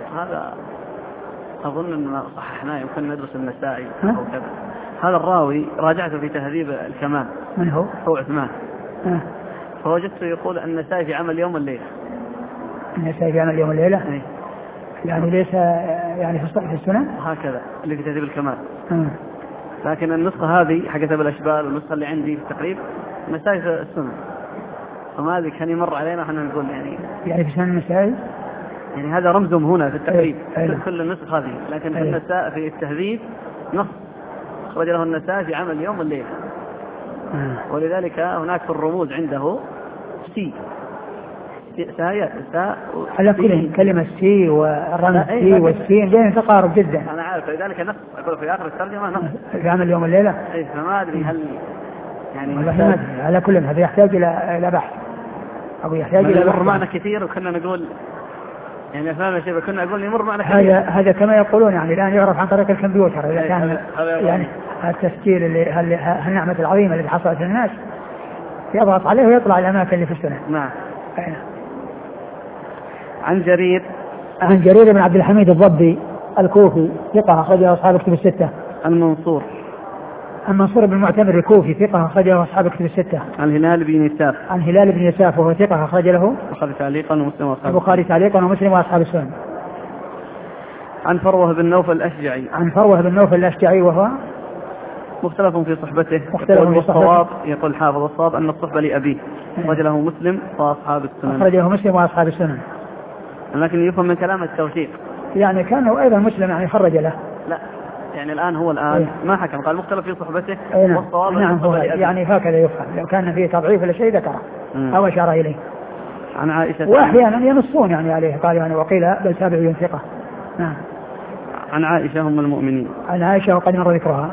هذا أظن أن صححناه، يمكن ندرس النسائي أو كذا. هذا الراوي راجعته في تهذيب الكمال. من هو؟ هو عثمان. أه. فوجدته يقول أن النسائي في عمل يوم الليلة. النسائي في عمل يوم الليلة؟ أي. يعني ليس يعني في السنن؟ هكذا اللي في تهذيب الكمال. أه. لكن النسخة هذه حقت بالأشبال والنسخة اللي عندي في التقريب النسائي في السنن. فما هذه كان يمر علينا وحنا نقول يعني يعني في سنن النسائي؟ يعني هذا رمزهم هنا في التقريب. أيه. كل النسخ هذه، لكن أيه. في النساء في التهذيب نص خرج له النساء في عمل يوم الليلة. أه. ولذلك هناك في الرموز عنده سي سايا ساء على كل كلمة سي والرمز سي والسين بين تقارب جدا. أنا عارف، لذلك نص أقول في آخر الترجمة نص في عمل يوم الليلة. إيه فما أدري هل يعني والله على كل هذا يحتاج إلى إلى بحث أو يحتاج إلى يمر معنا كثير، وكنا نقول يعني أفهم الشيء كنا نقول يمر معنا كثير. هذا هذا كما يقولون يعني الآن يعرف عن طريق الكمبيوتر إذا كان يعني التسجيل اللي هالنعمة العظيمة اللي حصلت للناس يضغط عليه ويطلع الأماكن اللي في السنة. نعم. عن جرير عن جرير بن عبد الحميد الضبي الكوفي ثقة أخرجه أصحاب كتب الستة. عن منصور عن منصور بن المعتمر الكوفي ثقة أخرجه أصحاب كتب الستة. عن هلال بن يساف عن هلال بن يساف وهو ثقة أخرج له البخاري تعليقا ومسلم وأصحاب البخاري تعليقا ومسلم وأصحاب السنن. عن فروة بن نوفل الأشجعي عن فروة بن نوفل الأشجعي وهو مختلف في صحبته. مختلف في الصواب يقول حافظ الصواب أن الصحبة لأبيه. أخرج له مسلم وأصحاب السنن. أخرجه مسلم وأصحاب السنن. لكن يفهم من كلام التوثيق يعني كان أيضا مسلم يعني خرج له. لا يعني الآن هو الآن أيه. ما حكم قال مختلف في صحبته. نعم. والصواب نعم هو يعني هكذا يفهم، لو كان فيه تضعيف لشيء ذكره أو أشار إليه. عن عائشة وأحيانا ينصون يعني عليه قال يعني وقيل بل تابعي ثقة. نعم. عن عائشة أم المؤمنين. عن عائشة وقد مر ذكرها.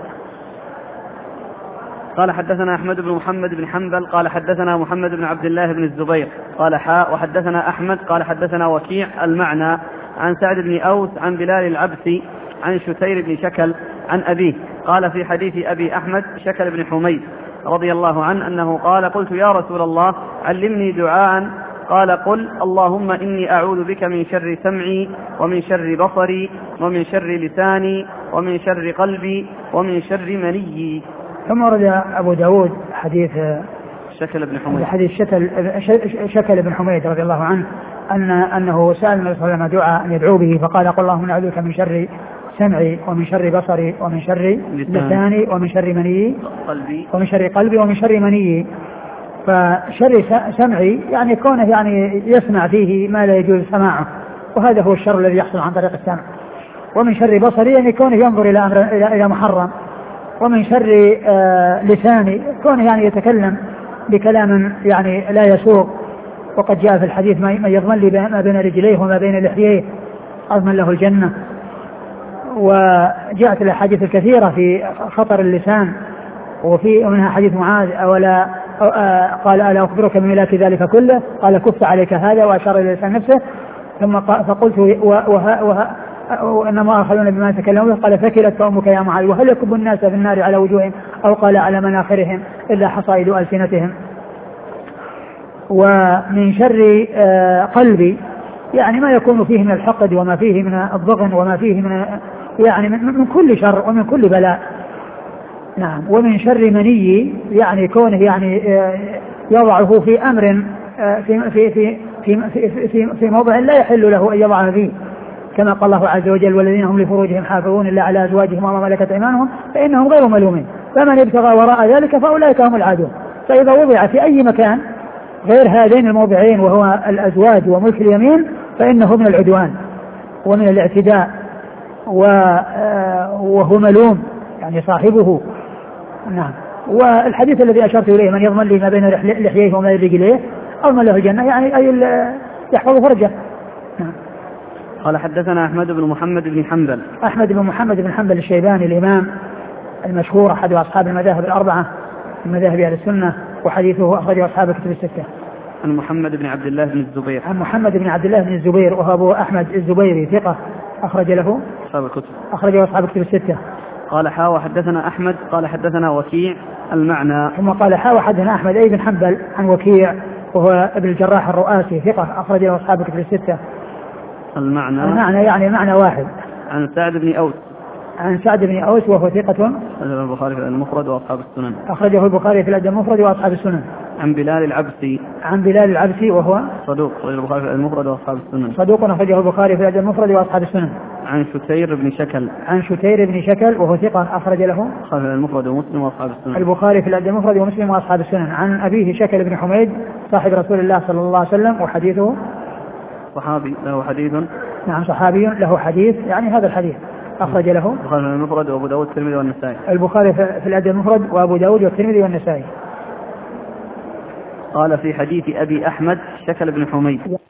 قال حدثنا أحمد بن محمد بن حنبل قال حدثنا محمد بن عبد الله بن الزبير قال حاء وحدثنا أحمد قال حدثنا وكيع المعنى عن سعد بن أوس عن بلال العبسي عن شتير بن شكل عن أبيه قال في حديث أبي أحمد شكل بن حميد رضي الله عنه أنه قال قلت يا رسول الله علمني دعاء قال قل اللهم إني أعوذ بك من شر سمعي ومن شر بصري ومن شر لساني ومن شر قلبي ومن شر مني. ثم ورد أبو داود حديث شكل بن حميد حديث شكل, شكل بن حميد رضي الله عنه أن أنه سأل النبي صلى الله عليه وسلم دعاء أن يدعو به فقال قل اللهم أعوذ بك من شر سمعي ومن شر بصري ومن شر لساني ومن شر مني قلبي ومن شر قلبي ومن شر مني. فشر سمعي يعني كونه يعني يسمع فيه ما لا يجوز سماعه وهذا هو الشر الذي يحصل عن طريق السمع. ومن شر بصري يعني كونه ينظر إلى أمر إلى محرم. ومن شر آه لساني كونه يعني يتكلم بكلام يعني لا يسوق. وقد جاء في الحديث ما يضمن لي ما بين رجليه وما بين لحييه أضمن له الجنة. وجاءت الأحاديث الكثيرة في خطر اللسان وفي منها حديث معاذ أولا قال ألا أخبرك بملاك ذلك كله قال كف عليك هذا وأشار إلى لسان نفسه ثم فقلت وها وها وإنما أخذون بما تكلموا قال فكلت أمك يا معاذ وهل يكب الناس في النار على وجوههم أو قال على مناخرهم إلا حصائد ألسنتهم. ومن شر قلبي يعني ما يكون فيه من الحقد وما فيه من الضغن وما فيه من يعني من كل شر ومن كل بلاء. نعم. ومن شر مني يعني كونه يعني يضعه في أمر في في في في في, في, في موضع لا يحل له أن يضعه فيه كما قال الله عز وجل والذين هم لفروجهم حافظون إلا على أزواجهم وما ملكت أيمانهم فإنهم غير ملومين فمن ابتغى وراء ذلك فأولئك هم العادون. فإذا وضع في أي مكان غير هذين الموضعين وهو الأزواج وملك اليمين فإنه من العدوان ومن الاعتداء وهو ملوم يعني صاحبه. نعم. والحديث الذي أشرت إليه من يضمن لي ما بين لحييه وما بين رجليه أضمن له الجنة يعني أي يحفظ فرجه. نعم. قال حدثنا أحمد بن محمد بن حنبل أحمد بن محمد بن حنبل الشيباني الإمام المشهور أحد أصحاب المذاهب الأربعة من مذاهب أهل السنة وحديثه أخرجه أصحاب كتب الستة. عن محمد بن عبد الله بن الزبير عن محمد بن عبد الله بن الزبير وهو أبو أحمد الزبيري ثقة أخرج له أصحاب الكتب أخرجه أصحاب كتب الستة. قال حا وحدثنا أحمد قال حدثنا وكيع المعنى ثم قال حا وحدثنا أحمد أي بن حنبل عن وكيع وهو ابن الجراح الرؤاسي ثقة أخرجه أصحاب كتب الستة. المعنى المعنى يعني معنى واحد. عن سعد بن أوس عن سعد بن أوس وهو ثقة أخرجه البخاري في المفرد وأصحاب السنن أخرجه البخاري في الأدب المفرد وأصحاب السنن. عن بلال العبسي عن بلال العبسي وهو صدوق أخرجه البخاري في المفرد وأصحاب السنن صدوق أخرجه البخاري في الأدب المفرد وأصحاب السنن. عن شتير بن شكل عن شتير بن شكل وهو ثقة أخرج له البخاري في المفرد ومسلم وأصحاب السنن البخاري في الأدب المفرد ومسلم وأصحاب السنن. عن أبيه شكل بن حميد صاحب رسول الله صلى الله عليه وسلم وحديثه صحابي له حديث. نعم صحابي له حديث يعني هذا الحديث أخرج له البخاري في المفرد وأبو داود والترمذي والنسائي البخاري في الأدب المفرد وأبو داود والترمذي والنسائي. قال في حديث أبي أحمد شكل بن حميد